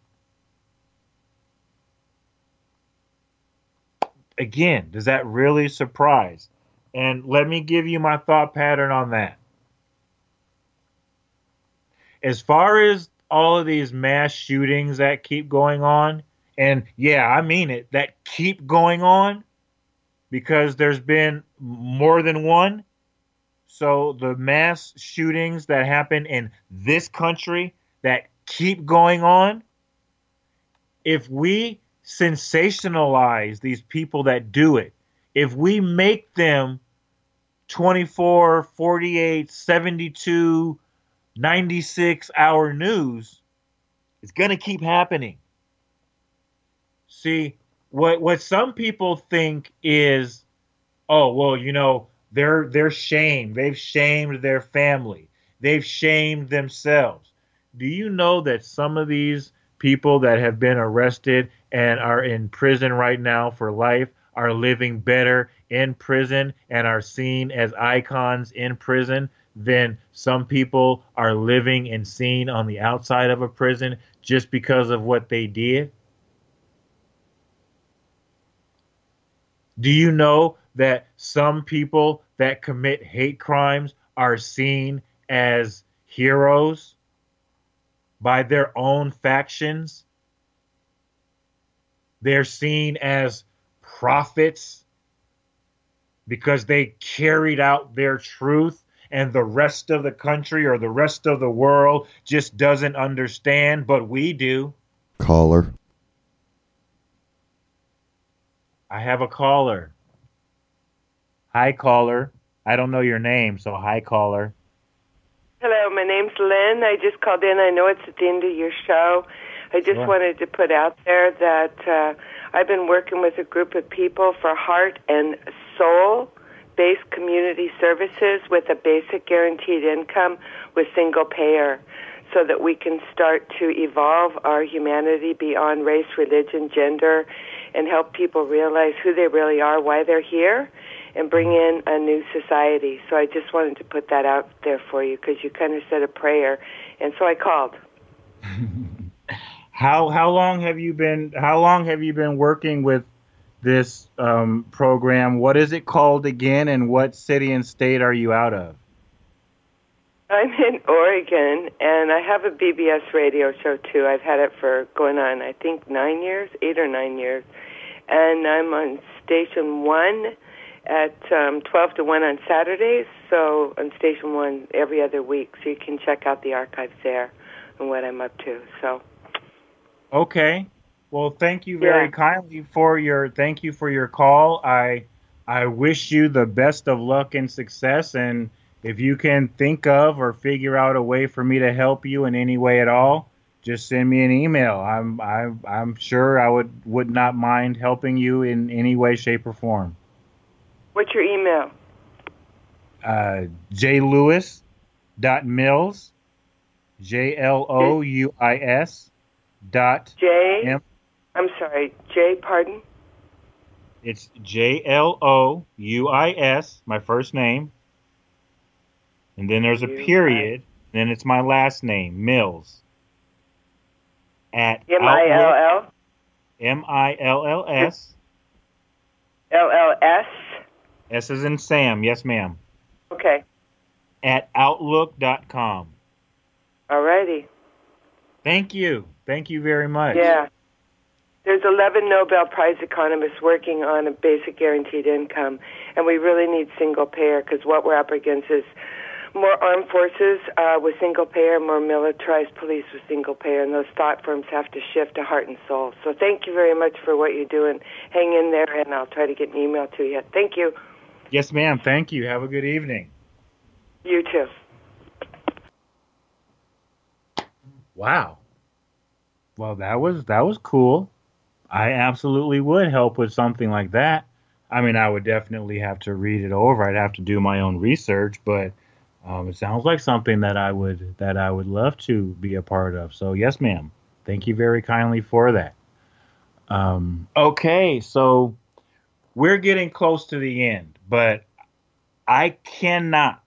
Speaker 1: Again, does that really surprise? And let me give you my thought pattern on that. As far as all of these mass shootings that keep going on, and yeah, I mean it, that keep going on, because there's been more than one. So the mass shootings that happen in this country that keep going on, if we sensationalize these people that do it, if we make them 24, 48, 72, 96-hour news, it's going to keep happening. See, what some people think is, oh, well, they're shamed. They've shamed their family. They've shamed themselves. Do you know that some of these people that have been arrested and are in prison right now for life are living better in prison and are seen as icons in prison than some people are living and seen on the outside of a prison just because of what they did? Do you know that some people that commit hate crimes are seen as heroes by their own factions? They're seen as prophets because they carried out their truth, and the rest of the country or the rest of the world just doesn't understand, but we do.
Speaker 2: Caller.
Speaker 1: I have a caller. Hi, caller. I don't know your name, so hi, caller.
Speaker 3: Hello, my name's Lynn. I just called in. I know it's at the end of your show. I just wanted to put out there that I've been working with a group of people for heart and soul-based community services with a basic guaranteed income with single payer. so that we can start to evolve our humanity beyond race, religion, gender, and help people realize who they really are, why they're here, and bring in a new society. So I just wanted to put that out there for you because you kind of said a prayer, and so I called.
Speaker 1: How long have you been working with this program? What is it called again, and what city and state are you out of?
Speaker 3: I'm in Oregon, and I have a BBS radio show, too. I've had it for going on, I think, 8 or 9 years. And I'm on Station 1 at 12 to 1 on Saturdays, so on Station 1 every other week. So you can check out the archives there and what I'm up to. So.
Speaker 1: Okay. Well, thank you very kindly for your call. I wish you the best of luck and success, and if you can think of or figure out a way for me to help you in any way at all, just send me an email. I'm sure I would not mind helping you in any way, shape, or form.
Speaker 3: What's your email?
Speaker 1: jlewis.mills, JLOUIS
Speaker 3: I'm sorry, J, pardon?
Speaker 1: It's JLOUIS, my first name. And then there's a period. Then it's my last name, Mills. At
Speaker 3: MILL?
Speaker 1: MILLS.
Speaker 3: LLS?
Speaker 1: S as in Sam. Yes, ma'am.
Speaker 3: Okay.
Speaker 1: At Outlook.com.
Speaker 3: All righty.
Speaker 1: Thank you. Thank you very much.
Speaker 3: Yeah. There's 11 Nobel Prize economists working on a basic guaranteed income, and we really need single payer because what we're up against is more armed forces with single payer, more militarized police with single payer, and those thought forms have to shift to heart and soul. So thank you very much for what you're doing. Hang in there, and I'll try to get an email to you. Thank you.
Speaker 1: Yes, ma'am. Thank you. Have a good evening.
Speaker 3: You too.
Speaker 1: Wow. Well, that was cool. I absolutely would help with something like that. I mean, I would definitely have to read it over. I'd have to do my own research, but it sounds like something that I would love to be a part of. So yes, ma'am. Thank you very kindly for that. Okay, so we're getting close to the end, but I cannot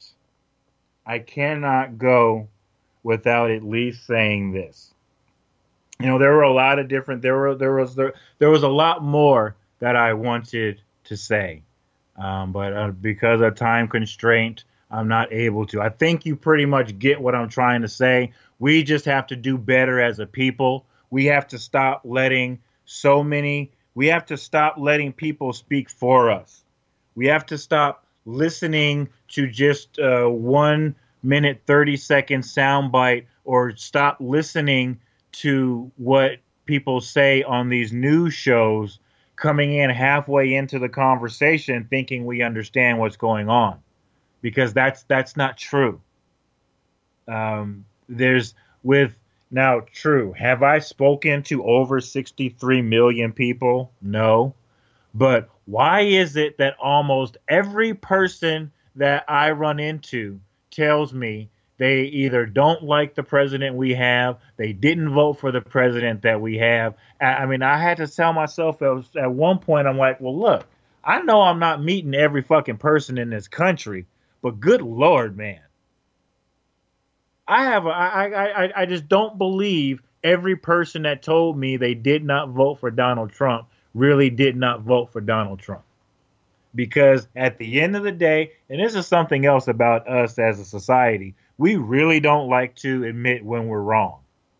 Speaker 1: go without at least saying this. You know, there were a lot of different. There was a lot more that I wanted to say, but because of time constraint, I'm not able to. I think you pretty much get what I'm trying to say. We just have to do better as a people. We have to stop letting people speak for us. We have to stop listening to just 1 minute, 30-second soundbite, or stop listening to what people say on these news shows, coming in halfway into the conversation thinking we understand what's going on. Because that's not true. True. Have I spoken to over 63 million people? No. But why is it that almost every person that I run into tells me they either don't like the president we have, they didn't vote for the president that we have? I mean, I had to tell myself at one point, I'm like, well, look, I know I'm not meeting every fucking person in this country, but good Lord, man. I just don't believe every person that told me they did not vote for Donald Trump really did not vote for Donald Trump. Because at the end of the day, and this is something else about us as a society, we really don't like to admit when we're wrong.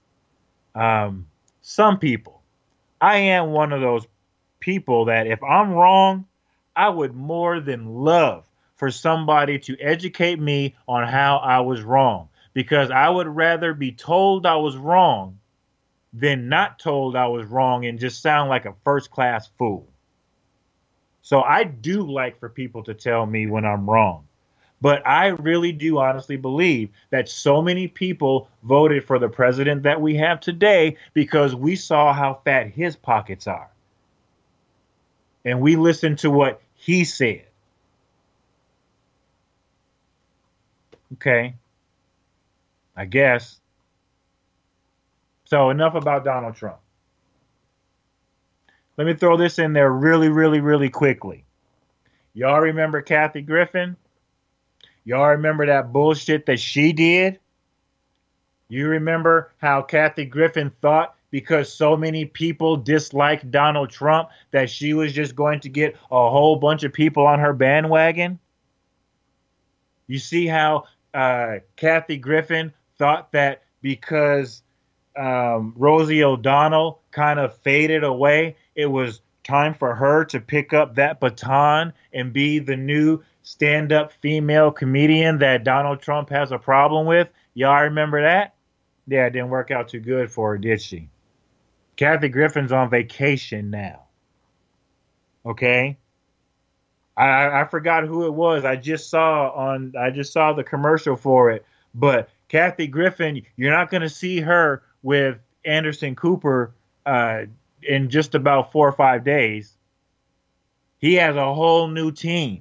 Speaker 1: Some people, I am one of those people that if I'm wrong, I would more than love for somebody to educate me on how I was wrong, because I would rather be told I was wrong than not told I was wrong and just sound like a first-class fool. So I do like for people to tell me when I'm wrong. But I really do honestly believe that so many people voted for the president that we have today because we saw how fat his pockets are. And we listened to what he said. Okay. I guess So enough about Donald Trump. Let me throw this in there really, really, really quickly. Y'all remember Kathy Griffin? Y'all remember that bullshit that she did? You remember how Kathy Griffin thought because so many people disliked Donald Trump that she was just going to get a whole bunch of people on her bandwagon? You see how Kathy Griffin thought that because Rosie O'Donnell kind of faded away, it was time for her to pick up that baton and be the new stand-up female comedian that Donald Trump has a problem with? Y'all remember that? Yeah, it didn't work out too good for her, did she? Kathy Griffin's on vacation now. Okay? I forgot who it was. I just saw the commercial for it. But Kathy Griffin, you're not going to see her with Anderson Cooper in just about 4 or 5 days. He has a whole new team.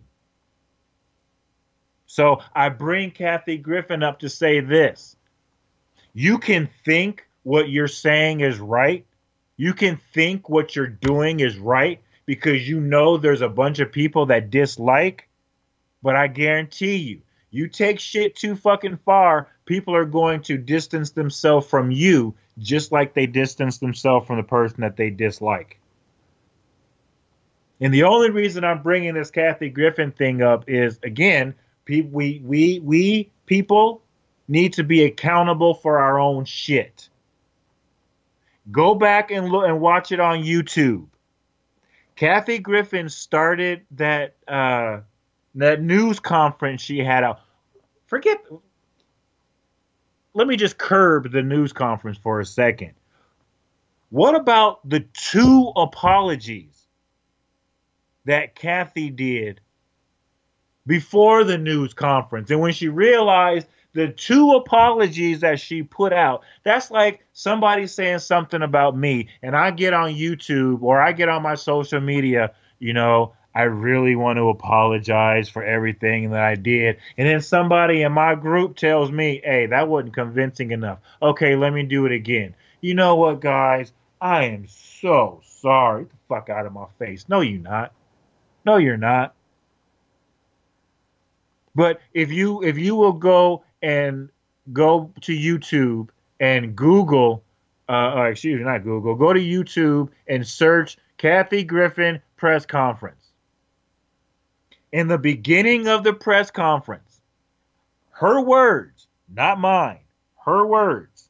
Speaker 1: So I bring Kathy Griffin up to say this. You can think what you're saying is right. You can think what you're doing is right because you know there's a bunch of people that dislike. But I guarantee you, you take shit too fucking far, people are going to distance themselves from you just like they distance themselves from the person that they dislike. And the only reason I'm bringing this Kathy Griffin thing up is, again, we people need to be accountable for our own shit. Go back and look and watch it on YouTube. Kathy Griffin started that news conference she had out. Let me just curb the news conference for a second. What about the 2 apologies that Kathy did before the news conference? And when she realized the 2 apologies that she put out, that's like somebody saying something about me, and I get on YouTube or I get on my social media, I really want to apologize for everything that I did. And then somebody in my group tells me, hey, that wasn't convincing enough. Okay, let me do it again. You know what, guys? I am so sorry. Get the fuck out of my face. No, you're not. No, you're not. But if you will go to YouTube and Google, go to YouTube and search Kathy Griffin press conference. In the beginning of the press conference, her words, not mine, her words,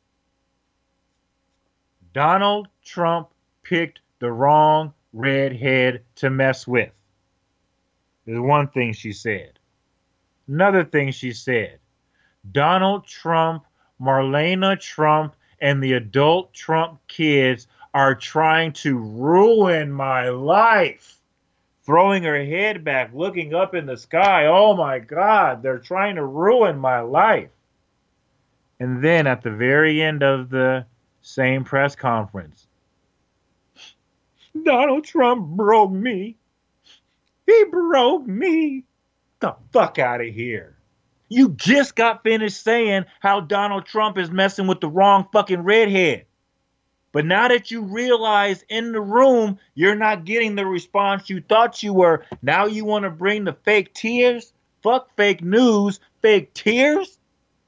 Speaker 1: Donald Trump picked the wrong redhead to mess with. There's one thing she said. Another thing she said, Donald Trump, Marlena Trump, and the adult Trump kids are trying to ruin my life. Throwing her head back, looking up in the sky. Oh my God, they're trying to ruin my life. And then at the very end of the same press conference, Donald Trump broke me. He broke me. Get the fuck out of here. You just got finished saying how Donald Trump is messing with the wrong fucking redhead. But now that you realize in the room you're not getting the response you thought you were, now you want to bring the fake tears? Fuck fake news, fake tears?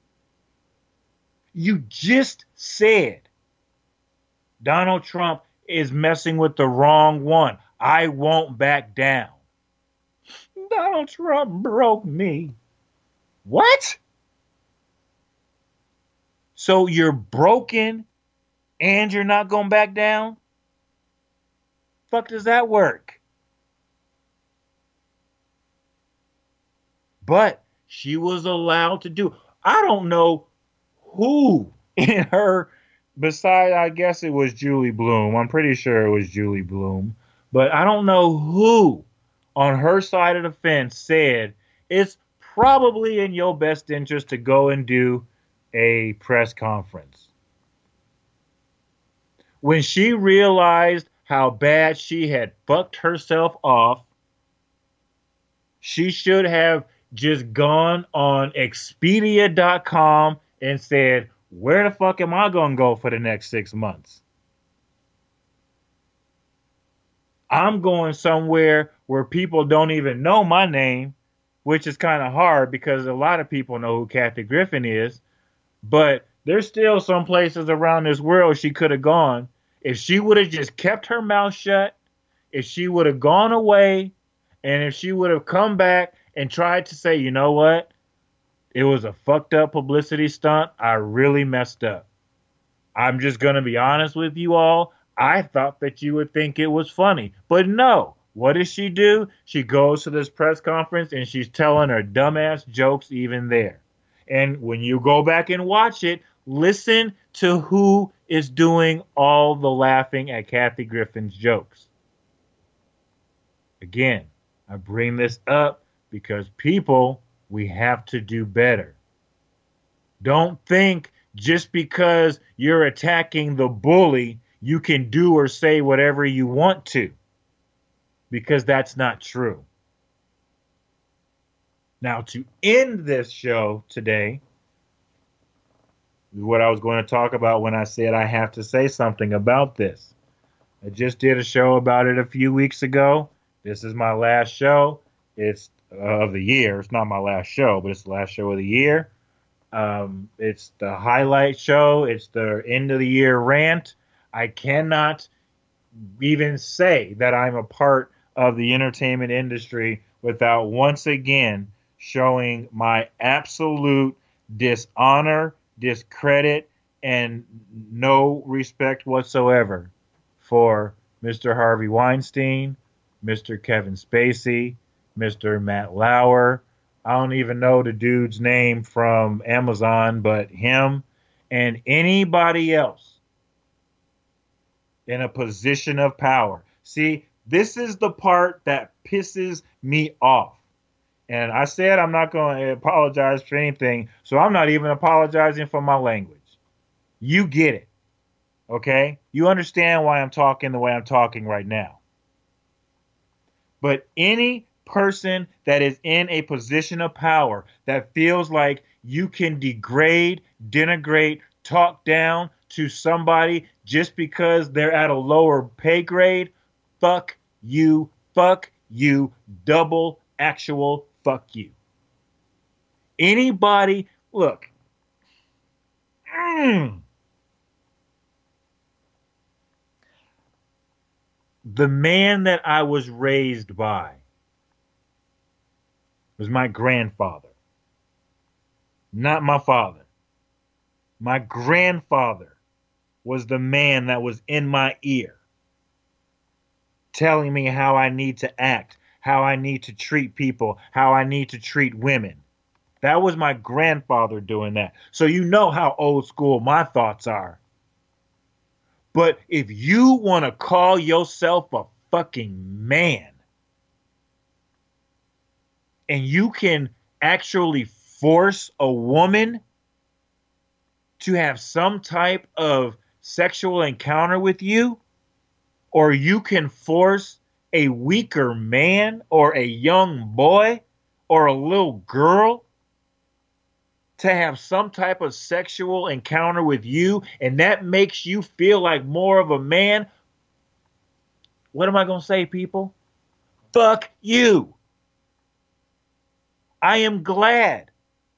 Speaker 1: You just said Donald Trump is messing with the wrong one. I won't back down. Donald Trump broke me. What? So you're broken and you're not going back down? Fuck does that work? But she was allowed to do. I don't know who in her, besides I guess it was Julie Bloom. I'm pretty sure it was Julie Bloom. But I don't know who on her side of the fence said it's probably in your best interest to go and do a press conference. When she realized how bad she had fucked herself off, she should have just gone on Expedia.com and said, where the fuck am I going to go for the next 6 months? I'm going somewhere where people don't even know my name, which is kind of hard because a lot of people know who Kathy Griffin is. But there's still some places around this world she could have gone. If she would have just kept her mouth shut, if she would have gone away, and if she would have come back and tried to say, you know what? It was a fucked up publicity stunt. I really messed up. I'm just going to be honest with you all. I thought that you would think it was funny. But no. What does she do? She goes to this press conference and she's telling her dumbass jokes even there. And when you go back and watch it, listen to who is doing all the laughing at Kathy Griffin's jokes. Again, I bring this up because people, we have to do better. Don't think just because you're attacking the bully, you can do or say whatever you want to, because that's not true. Now, to end this show today, is what I was going to talk about when I said I have to say something about this. I just did a show about it a few weeks ago. This is my last show. It's of the year. It's not my last show, but it's the last show of the year. It's the highlight show. It's the end of the year rant. I cannot even say that I'm a part of the entertainment industry without once again showing my absolute dishonor, discredit, and no respect whatsoever for Mr. Harvey Weinstein, Mr. Kevin Spacey, Mr. Matt Lauer. I don't even know the dude's name from Amazon, but him and anybody else in a position of power. See, this is the part that pisses me off. And I said I'm not going to apologize for anything, so I'm not even apologizing for my language. You get it, okay? You understand why I'm talking the way I'm talking right now. But any person that is in a position of power that feels like you can degrade, denigrate, talk down to somebody just because they're at a lower pay grade, fuck you, double actual fuck you. Anybody, look, the man that I was raised by was my grandfather, not my father. My grandfather was the man that was in my ear, telling me how I need to act, how I need to treat people, how I need to treat women. That was my grandfather doing that. So you know how old school my thoughts are. But if you want to call yourself a fucking man, and you can actually force a woman to have some type of sexual encounter with you, or you can force a weaker man or a young boy or a little girl to have some type of sexual encounter with you, and that makes you feel like more of a man, what am I going to say, people? Fuck you. I am glad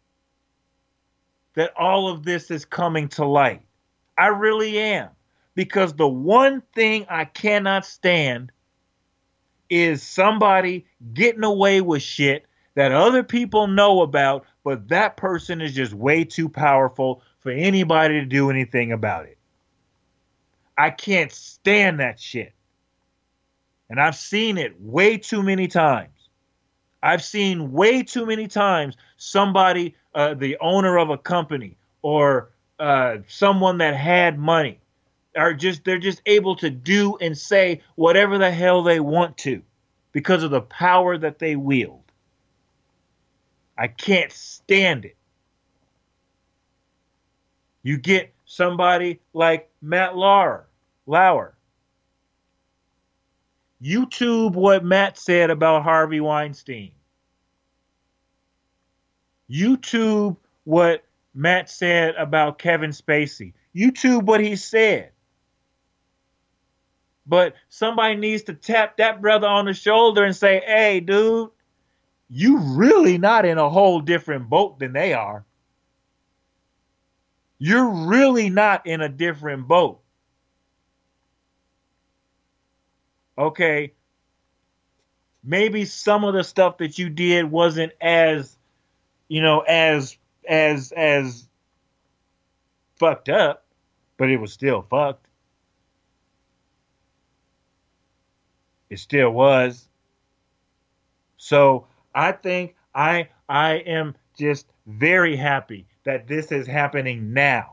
Speaker 1: that all of this is coming to light. I really am. Because the one thing I cannot stand is somebody getting away with shit that other people know about, but that person is just way too powerful for anybody to do anything about it. I can't stand that shit. And I've seen it way too many times. I've seen way too many times somebody, the owner of a company or someone that had money, they're just able to do and say whatever the hell they want to because of the power that they wield. I can't stand it. You get somebody like Matt Lauer. YouTube what Matt said about Harvey Weinstein. YouTube what Matt said about Kevin Spacey. YouTube what he said. But somebody needs to tap that brother on the shoulder and say, hey, dude, you really not in a whole different boat than they are. You're really not in a different boat. Okay. Maybe some of the stuff that you did wasn't as, as fucked up, but it was still fucked. It still was. So I think I am just very happy that this is happening now.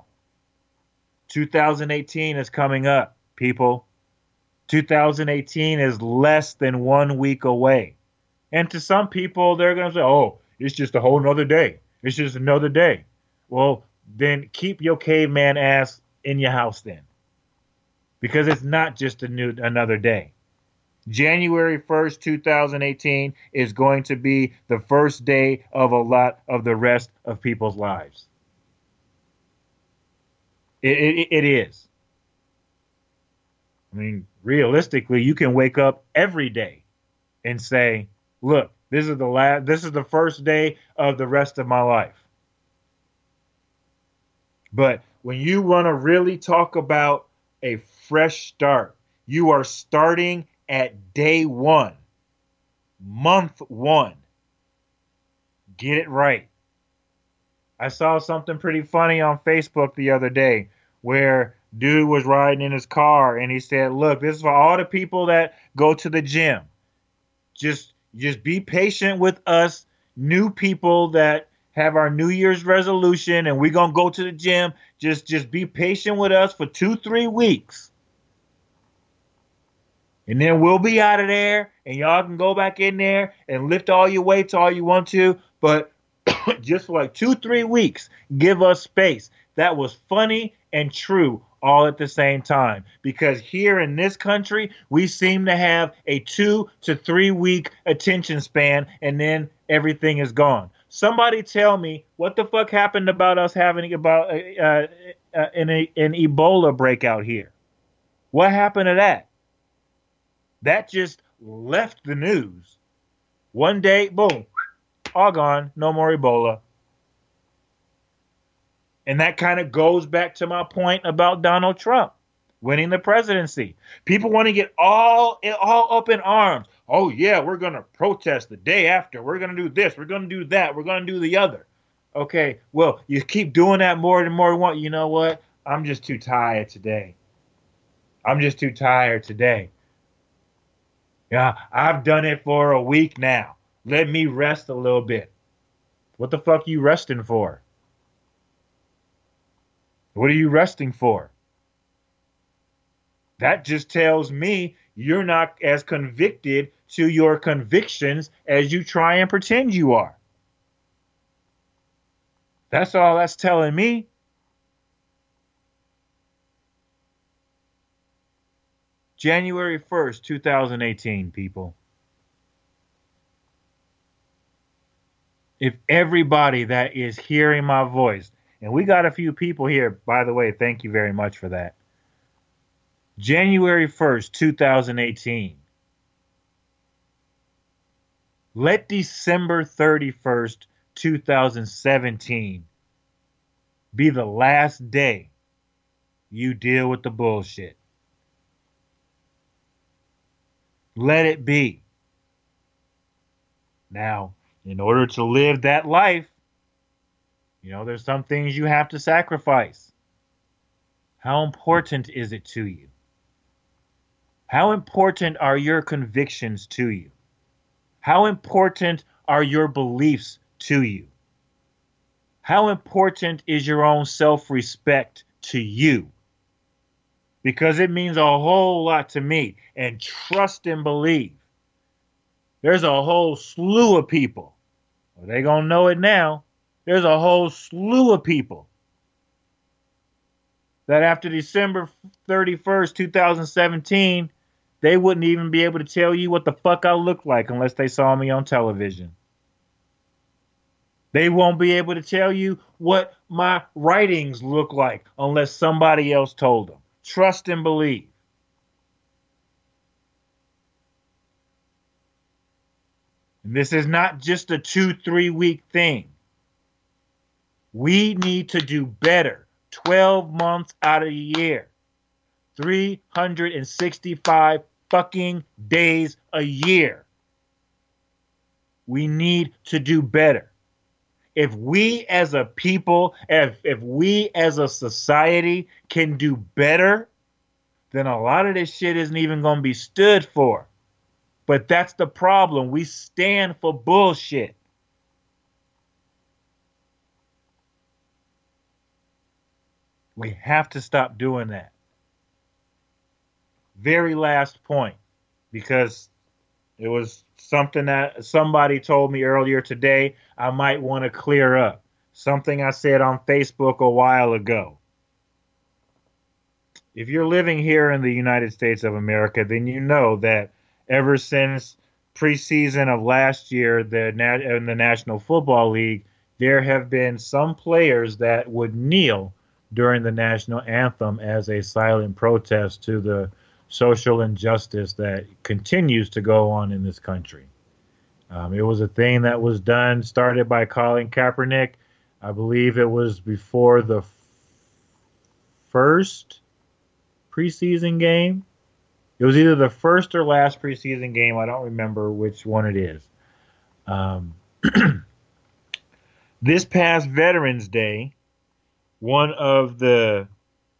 Speaker 1: 2018 is coming up, people. 2018 is less than 1 week away. And to some people, they're going to say, oh, it's just a whole nother day. It's just another day. Well, then keep your caveman ass in your house then. Because it's not just another day. January 1st, 2018 is going to be the first day of a lot of the rest of people's lives. It is. I mean, realistically, you can wake up every day and say, look, this is the first day of the rest of my life. But when you want to really talk about a fresh start, you are starting at day one, month one. Get it right. I saw something pretty funny on Facebook the other day where dude was riding in his car and he said, look, this is for all the people that go to the gym. Just be patient with us new people that have our New Year's resolution and we're going to go to the gym. Just be patient with us for 2-3 weeks. And then we'll be out of there and y'all can go back in there and lift all your weights all you want to. But just for like 2-3 weeks, give us space. That was funny and true all at the same time. Because here in this country, we seem to have a 2 to 3 week attention span and then everything is gone. Somebody tell me what the fuck happened about us having an Ebola breakout here. What happened to that? That just left the news. One day, boom, all gone. No more Ebola. And that kind of goes back to my point about Donald Trump winning the presidency. People want to get all up in arms. Oh, yeah, we're going to protest the day after. We're going to do this. We're going to do that. We're going to do the other. Okay, well, you keep doing that more and more. You know what? I'm just too tired today. Yeah, I've done it for a week now. Let me rest a little bit. What the fuck are you resting for? What are you resting for? That just tells me you're not as convicted to your convictions as you try and pretend you are. That's all that's telling me. January 1st, 2018, people. If everybody that is hearing my voice, and we got a few people here, by the way, thank you very much for that. January 1st, 2018. Let December 31st, 2017 be the last day you deal with the bullshit. Let it be. Now, in order to live that life, there's some things you have to sacrifice. How important is it to you? How important are your convictions to you? How important are your beliefs to you? How important is your own self-respect to you? Because it means a whole lot to me. And trust and believe. There's a whole slew of people. Well, they're going to know it now. There's a whole slew of people that after December 31st, 2017, they wouldn't even be able to tell you what the fuck I look like unless they saw me on television. They won't be able to tell you what my writings look like unless somebody else told them. Trust and believe. And this is not just a 2-3 week thing. We need to do better 12 months out of the year. 365 fucking days a year. We need to do better. If we as a people, if we as a society can do better, then a lot of this shit isn't even going to be stood for. But that's the problem. We stand for bullshit. We have to stop doing that. Very last point, because it was something that somebody told me earlier today I might want to clear up. Something I said on Facebook a while ago. If you're living here in the United States of America, then you know that ever since preseason of last year in the National Football League, there have been some players that would kneel during the national anthem as a silent protest to the social injustice that continues to go on in this country. It was a thing that was done, started by Colin Kaepernick. I believe it was before the first preseason game. It was either the first or last preseason game. I don't remember which one it is. This past Veterans Day, one of the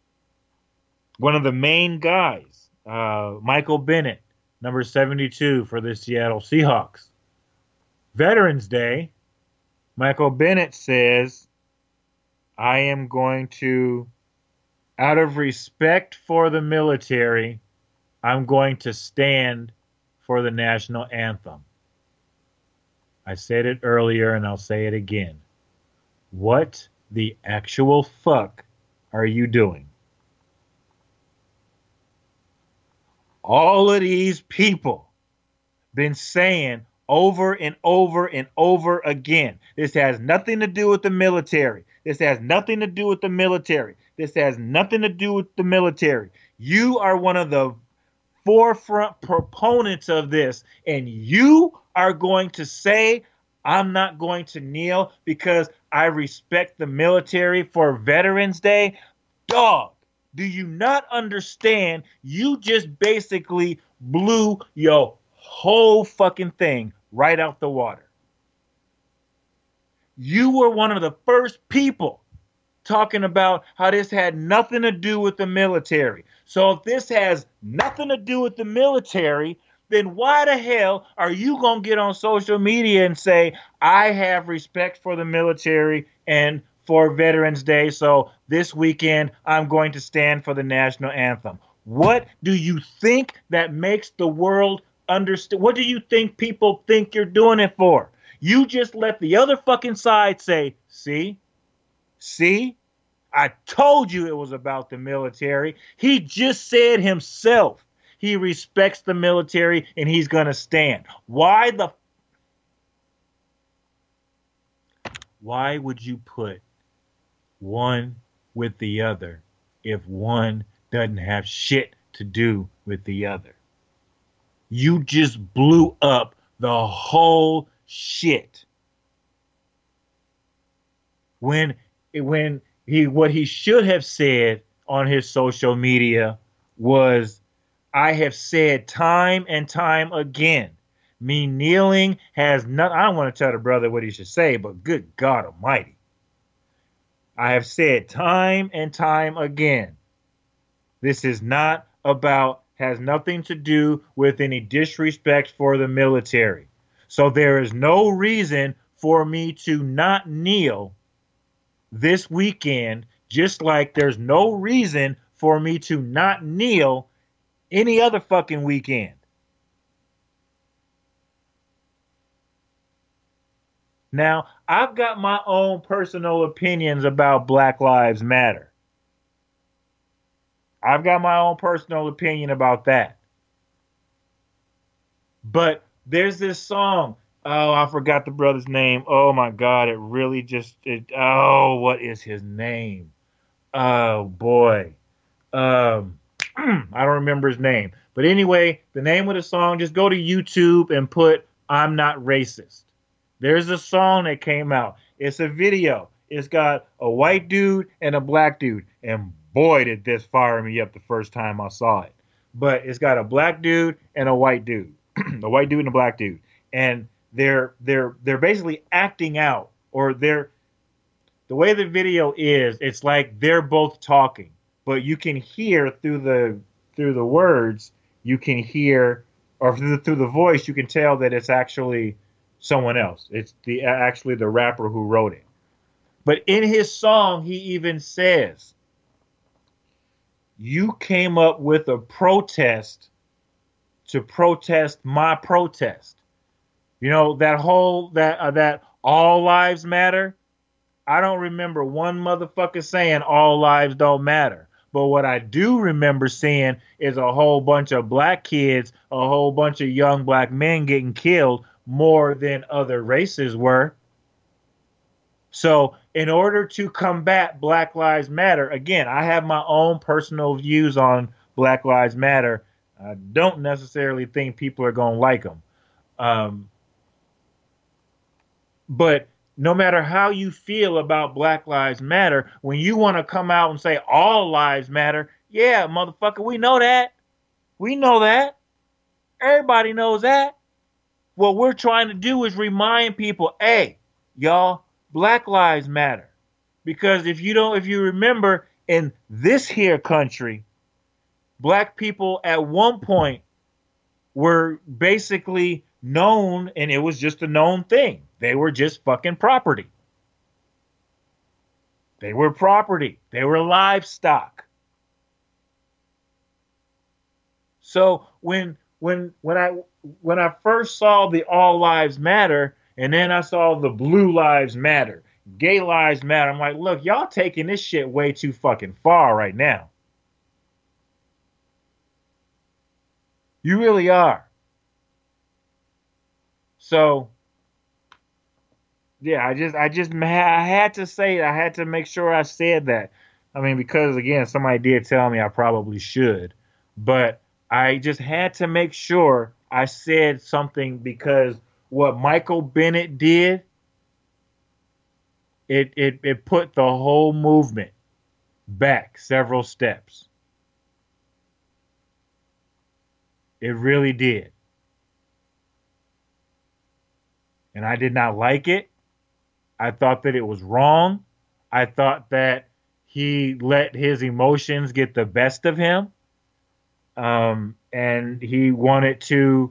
Speaker 1: main guys, Michael Bennett, number 72 for the Seattle Seahawks. Veterans Day, Michael Bennett says, I am going to, out of respect for the military, I'm going to stand for the national anthem. I said it earlier and I'll say it again. What the actual fuck are you doing? All of these people been saying over and over and over again, this has nothing to do with the military. This has nothing to do with the military. This has nothing to do with the military. You are one of the forefront proponents of this, and you are going to say, I'm not going to kneel because I respect the military for Veterans Day? Dog, do you not understand? You just basically blew your whole fucking thing right out the water. You were one of the first people talking about how this had nothing to do with the military. So if this has nothing to do with the military, then why the hell are you going to get on social media and say, I have respect for the military and for Veterans Day, so this weekend I'm going to stand for the national anthem? What do you think that makes the world understand? What do you think people think you're doing it for? You just let the other fucking side say, see, I told you it was about the military. He just said himself he respects the military and he's going to stand. Why would you put one with the other if one doesn't have shit to do with the other? You just blew up the whole shit. What he should have said on his social media was, I have said time and time again, me kneeling has not, I don't want to tell the brother what he should say, but good God Almighty. I have said time and time again, this is not about, has nothing to do with any disrespect for the military. So there is no reason for me to not kneel this weekend, just like there's no reason for me to not kneel any other fucking weekend. Now, I've got my own personal opinions about Black Lives Matter. I've got my own personal opinion about that. But there's this song, Oh, I forgot the brother's name. Oh my God, what is his name? Oh boy. Um, I don't remember his name. But anyway, the name of the song, just go to YouTube and put I'm Not Racist. There's a song that came out. It's a video. It's got a white dude and a black dude. And boy, did this fire me up the first time I saw it. But it's got a black dude and a white dude. A white dude and a black dude. And they're basically acting out, or the way the video is, it's like they're both talking, but you can hear through the words, you can hear, or through the voice, you can tell that it's actually someone else. It's actually the rapper who wrote it. But in his song, he even says, "You came up with a protest to protest my protest." You know, that all lives matter. I don't remember one motherfucker saying all lives don't matter. But what I do remember seeing is a whole bunch of black kids, a whole bunch of young black men getting killed more than other races were. So in order to combat Black Lives Matter, again, I have my own personal views on Black Lives Matter. I don't necessarily think people are going to like them. But no matter how you feel about Black Lives Matter, when you want to come out and say all lives matter, yeah, motherfucker, we know that. We know that. Everybody knows that. What we're trying to do is remind people, hey, y'all, Black Lives Matter. Because if you remember, in this here country, black people at one point were basically known, and it was just a known thing. They were just fucking property. They were property. They were livestock. So when I first saw the All Lives Matter, and then I saw the Blue Lives Matter, Gay Lives Matter, I'm like, look, y'all taking this shit way too fucking far right now. You really are. So, yeah, I had to say it. I had to make sure I said that. I mean, because again, somebody did tell me I probably should, but I just had to make sure I said something, because what Michael Bennett did, it put the whole movement back several steps. It really did. And I did not like it. I thought that it was wrong. I thought that he let his emotions get the best of him. And he wanted to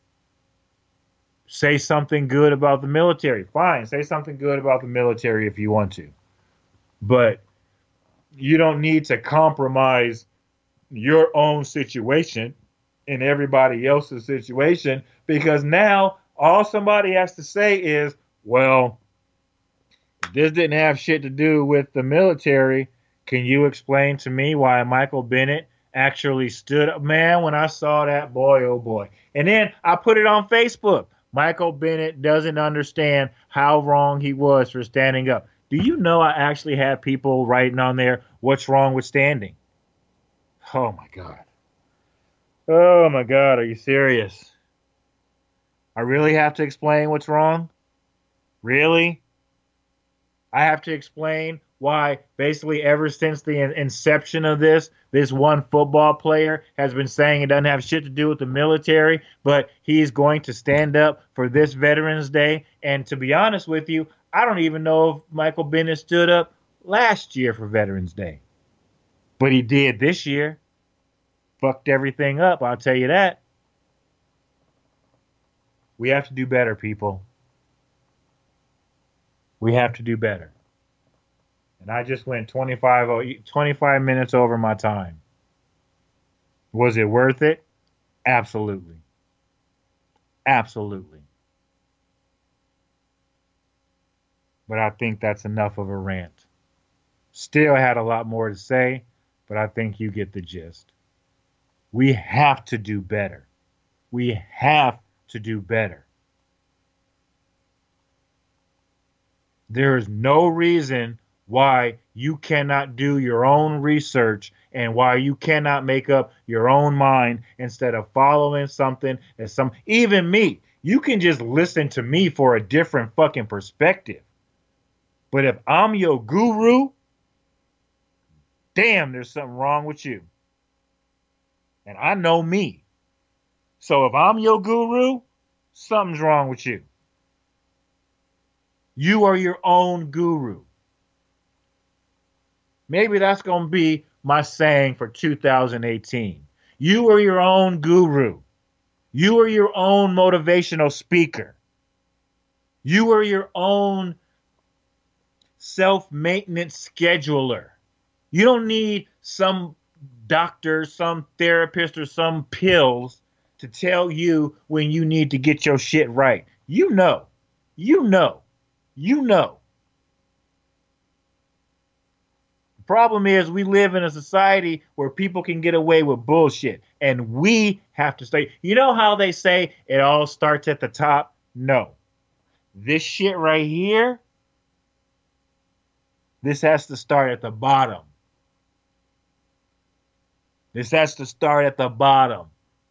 Speaker 1: say something good about the military. Fine, say something good about the military if you want to. But you don't need to compromise your own situation and everybody else's situation, because now all somebody has to say is, well, this didn't have shit to do with the military. Can you explain to me why Michael Bennett actually stood up? Man, when I saw that, boy, oh boy. And then I put it on Facebook. Michael Bennett doesn't understand how wrong he was for standing up. Do you know I actually had people writing on there, what's wrong with standing? Oh my God. Oh my God, are you serious? I really have to explain what's wrong? Really? I have to explain why basically ever since the inception of this one football player has been saying it doesn't have shit to do with the military, but he's going to stand up for this Veterans Day. And to be honest with you, I don't even know if Michael Bennett stood up last year for Veterans Day. But he did this year. Fucked everything up, I'll tell you that. We have to do better, people. We have to do better. And I just went 25 minutes over my time. Was it worth it? Absolutely. Absolutely. But I think that's enough of a rant. Still had a lot more to say, but I think you get the gist. We have to do better. We have to do better. There is no reason why you cannot do your own research and why you cannot make up your own mind instead of following something that even me, you can just listen to me for a different fucking perspective. But if I'm your guru, damn, there's something wrong with you. And I know me. So if I'm your guru, something's wrong with you. You are your own guru. Maybe that's going to be my saying for 2018. You are your own guru. You are your own motivational speaker. You are your own self-maintenance scheduler. You don't need some doctor, some therapist, or some pills to tell you when you need to get your shit right. You know. You know. You know. The problem is we live in a society where people can get away with bullshit, and we have to stay. You know how they say it all starts at the top? No. This shit right here, this has to start at the bottom. This has to start at the bottom.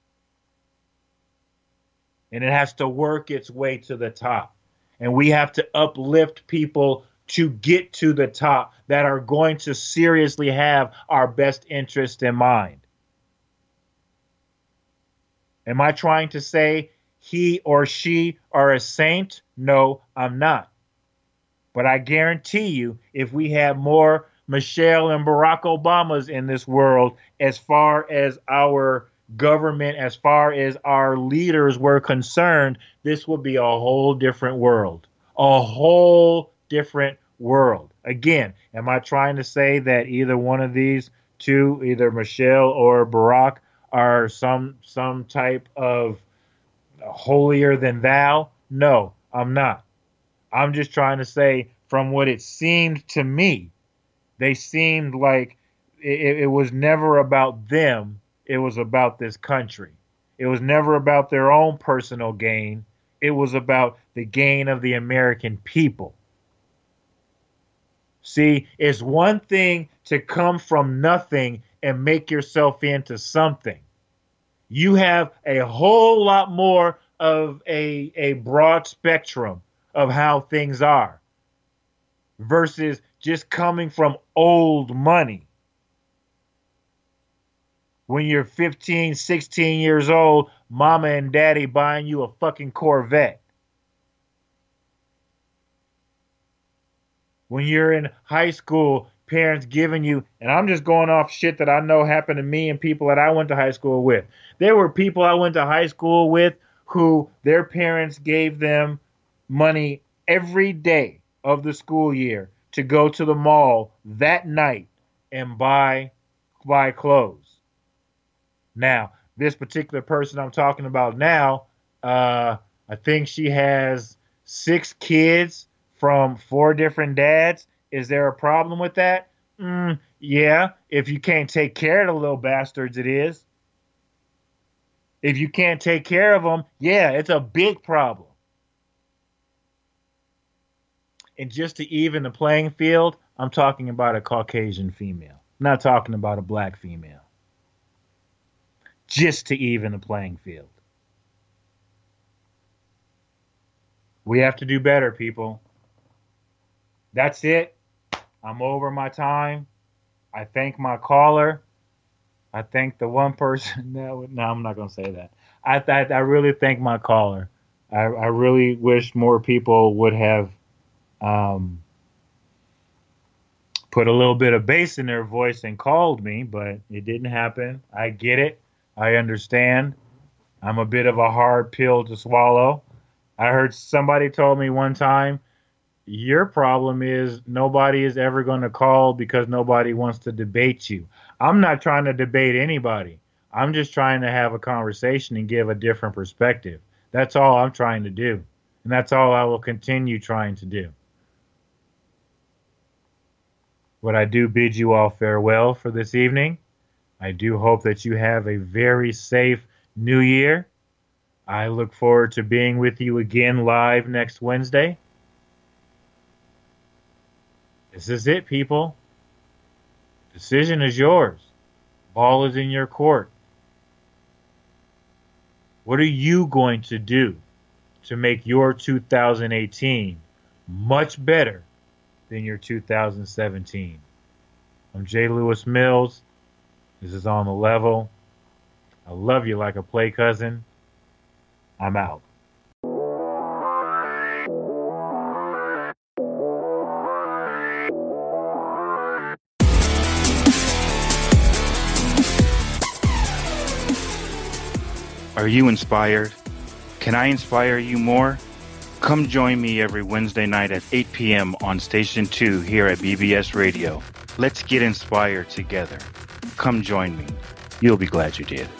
Speaker 1: And it has to work its way to the top. And we have to uplift people to get to the top that are going to seriously have our best interest in mind. Am I trying to say he or she are a saint? No, I'm not. But I guarantee you, if we have more Michelle and Barack Obamas in this world, as far as our government, as far as our leaders were concerned, this would be a whole different world. A whole different world. Again, am I trying to say that either one of these two, either Michelle or Barack, are some type of holier than thou? No, I'm not. I'm just trying to say, from what it seemed to me, they seemed like it was never about them. It was about this country. It was never about their own personal gain. It was about the gain of the American people. See, it's one thing to come from nothing and make yourself into something. You have a whole lot more of a broad spectrum of how things are versus just coming from old money. When you're 15, 16 years old, mama and daddy buying you a fucking Corvette. When you're in high school, parents giving you, and I'm just going off shit that I know happened to me and people that I went to high school with. There were people I went to high school with who their parents gave them money every day of the school year to go to the mall that night and buy clothes. Now, this particular person I'm talking about now, I think she has 6 kids from 4 different dads. Is there a problem with that? Yeah, if you can't take care of the little bastards, it is. If you can't take care of them, yeah, it's a big problem. And just to even the playing field, I'm talking about a Caucasian female. I'm not talking about a black female. Just to even the playing field. We have to do better, people. That's it. I'm over my time. I thank my caller. I thank the one person that would, no, I'm not going to say that. I really thank my caller. I really wish more people would have put a little bit of bass in their voice and called me, but it didn't happen. I get it. I understand. I'm a bit of a hard pill to swallow. I heard somebody told me one time, your problem is nobody is ever going to call because nobody wants to debate you. I'm not trying to debate anybody. I'm just trying to have a conversation and give a different perspective. That's all I'm trying to do. And that's all I will continue trying to do. But I do bid you all farewell for this evening. I do hope that you have a very safe New Year. I look forward to being with you again live next Wednesday. This is it, people. Decision is yours. Ball is in your court. What are you going to do to make your 2018 much better than your 2017? I'm J. Lewis Mills. This is On the Level. I love you like a play cousin. I'm out.
Speaker 2: Are you inspired? Can I inspire you more? Come join me every Wednesday night at 8 p.m. on Station 2 here at BBS Radio. Let's get inspired together. Come join me. You'll be glad you did.